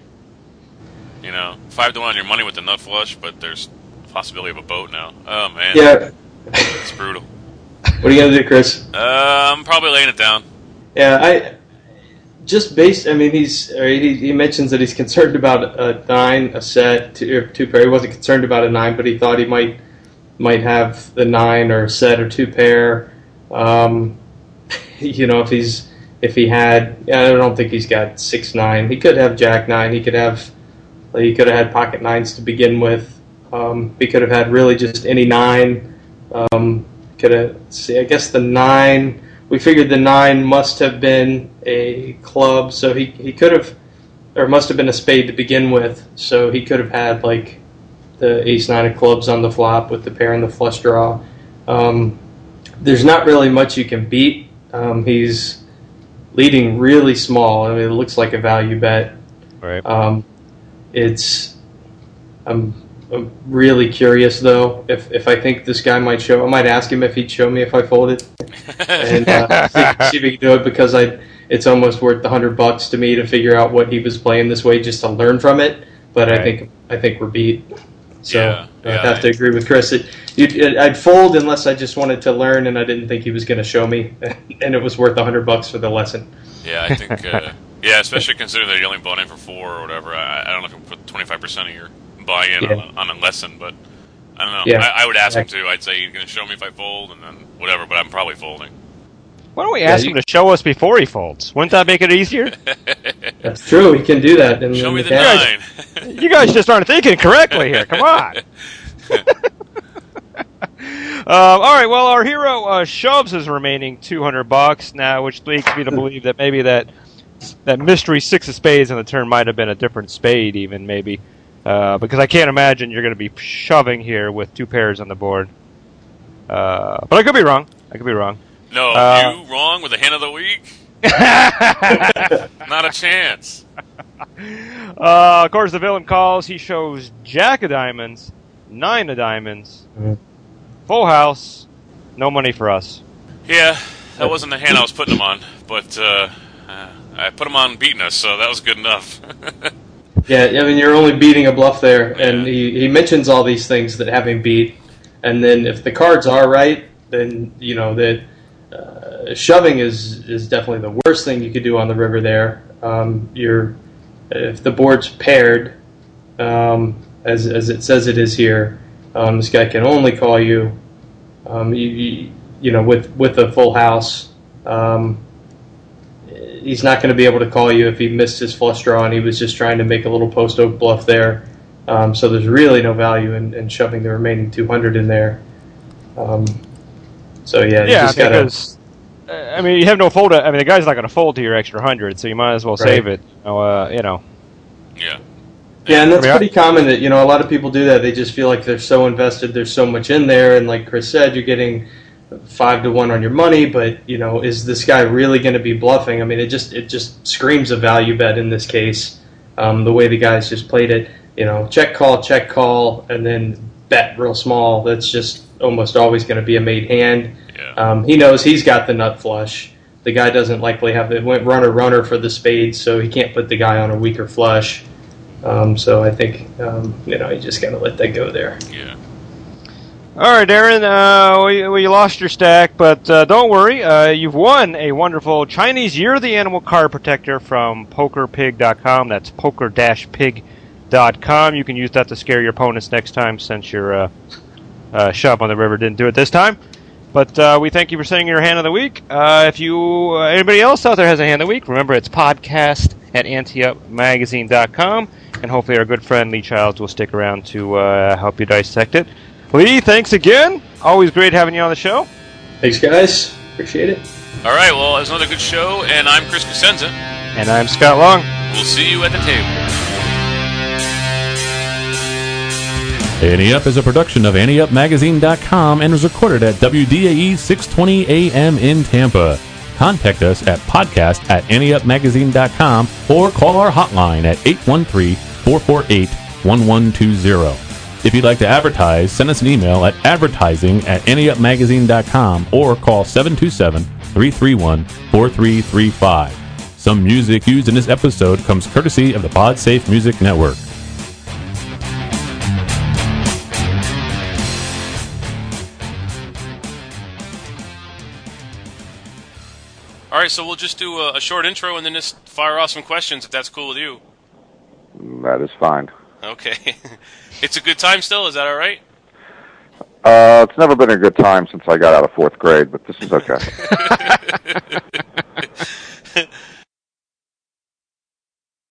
You know, five to one on your money with the nut flush, but there's a possibility of a boat now. Oh man, Yeah. it's brutal. What are you gonna do, Chris? Uh, I'm probably laying it down. Yeah, I just based. I mean, he's or he, he mentions that he's concerned about a nine, a set, two, or two pair. He wasn't concerned about a nine, but he thought he might might have the nine or a set or two pair. Um, you know, if he's if he had, I don't think he's got six nine. He could have jack nine. He could have he could have had pocket nines to begin with. Um, he could have had really just any nine. Um, could have see. I guess the nine. We figured the nine must have been a club, so he, he could have, or must have been a spade to begin with, so he could have had like the ace nine of clubs on the flop with the pair and the flush draw. Um, there's not really much you can beat. Um, he's leading really small. I mean, it looks like a value bet. Right. Um, it's I'm, I'm really curious though if if I think this guy might show. I might ask him if he'd show me if I folded, and uh, see, see if he can do it because I it's almost worth the hundred bucks to me to figure out what he was playing this way just to learn from it. But Right. I think I think we're beat. So Yeah, I yeah, have to agree with Chris. It, you'd, I'd fold unless I just wanted to learn and I didn't think he was going to show me, and it was worth a hundred bucks for the lesson. Yeah, I think. Uh, yeah, especially considering that you only bought in for four or whatever. I, I don't know if you can put twenty-five percent of your buy-in Yeah. on, a, on a lesson, but I don't know. Yeah. I, I would ask him to. I'd say he's going to show me if I fold, and then whatever. But I'm probably folding. Why don't we ask Yeah, him to show us before he folds? Wouldn't that make it easier? That's true. He can do that. In, Show in me the the cash. nine. You guys just aren't thinking correctly here. Come on. Um, all right. Well, our hero uh, shoves his remaining two hundred bucks now, which leads me to believe that maybe that that mystery six of spades on the turn might have been a different spade, even maybe, uh, because I can't imagine you're going to be shoving here with two pairs on the board. Uh, but I could be wrong. I could be wrong. No, Uh, you wrong with the hand of the week. Not a chance. Uh, of course, the villain calls. He shows jack of diamonds, nine of diamonds, full house, no money for us. Yeah, that wasn't the hand I was putting him on, but uh, uh, I put him on beating us, so that was good enough. Yeah, I mean, you're only beating a bluff there, and he, he mentions all these things that have him beat, and then if the cards are right, then, you know, that uh, shoving is, is definitely the worst thing you could do on the river there. Um, you're, if the board's paired, um, as, as it says it is here, um, this guy can only call you, um, you, you, you know, with, with a full house. Um, he's not going to be able to call you if he missed his flush draw and he was just trying to make a little post oak bluff there. Um, so there's really no value in, in shoving the remaining two hundred in there. Um, so yeah, you Yeah, just gotta. because I mean, you have no fold. I mean, the guy's not going to fold to your extra hundred, so you might as well Right. save it. You know, uh, you know. Yeah. Yeah, and that's I mean, I- pretty common that, you know, a lot of people do that. They just feel like they're so invested, there's so much in there, and like Chris said, you're getting five to one on your money, but, you know, is this guy really going to be bluffing? I mean, it just it just screams a value bet in this case, um, the way the guys just played it. You know, check call, check call, and then bet real small. That's just almost always going to be a made hand. Yeah. Um, he knows he's got the nut flush. The guy doesn't likely have the went runner runner for the spades, so he can't put the guy on a weaker flush. Um, so I think um, you know you just got to let that go there. Yeah. All right, Aaron, uh, we, we lost your stack, but uh, don't worry. Uh, you've won a wonderful Chinese Year of the Animal card protector from poker pig dot com. That's poker dash pig dot com. You can use that to scare your opponents next time, since your uh, uh, shop on the river didn't do it this time. But uh, we thank you for sending your hand of the week. Uh, if you uh, anybody else out there has a hand of the week, remember it's podcast at ante up magazine dot com, and hopefully our good friend Lee Childs will stick around to uh, help you dissect it. Lee, thanks again. Always great having you on the show. Thanks, guys. Appreciate it. All right, well, it was another good show, and I'm Chris Cosenza. And I'm Scott Long. We'll see you at the table. Ante Up is a production of ante up magazine dot com and was recorded at W D A E six twenty A M in Tampa. Contact us at podcast at ante up magazine dot com or call our hotline at eight one three, four four eight, one one two zero. If you'd like to advertise, send us an email at advertising at ante up magazine dot com or call seven two seven, three three one, four three three five. Some music used in this episode comes courtesy of the PodSafe Music Network. All right, so we'll just do a, a short intro and then just fire off some questions, if that's cool with you. That is fine. Okay. It's a good time still, is that all right? Uh, it's never been a good time since I got out of fourth grade, but this is okay.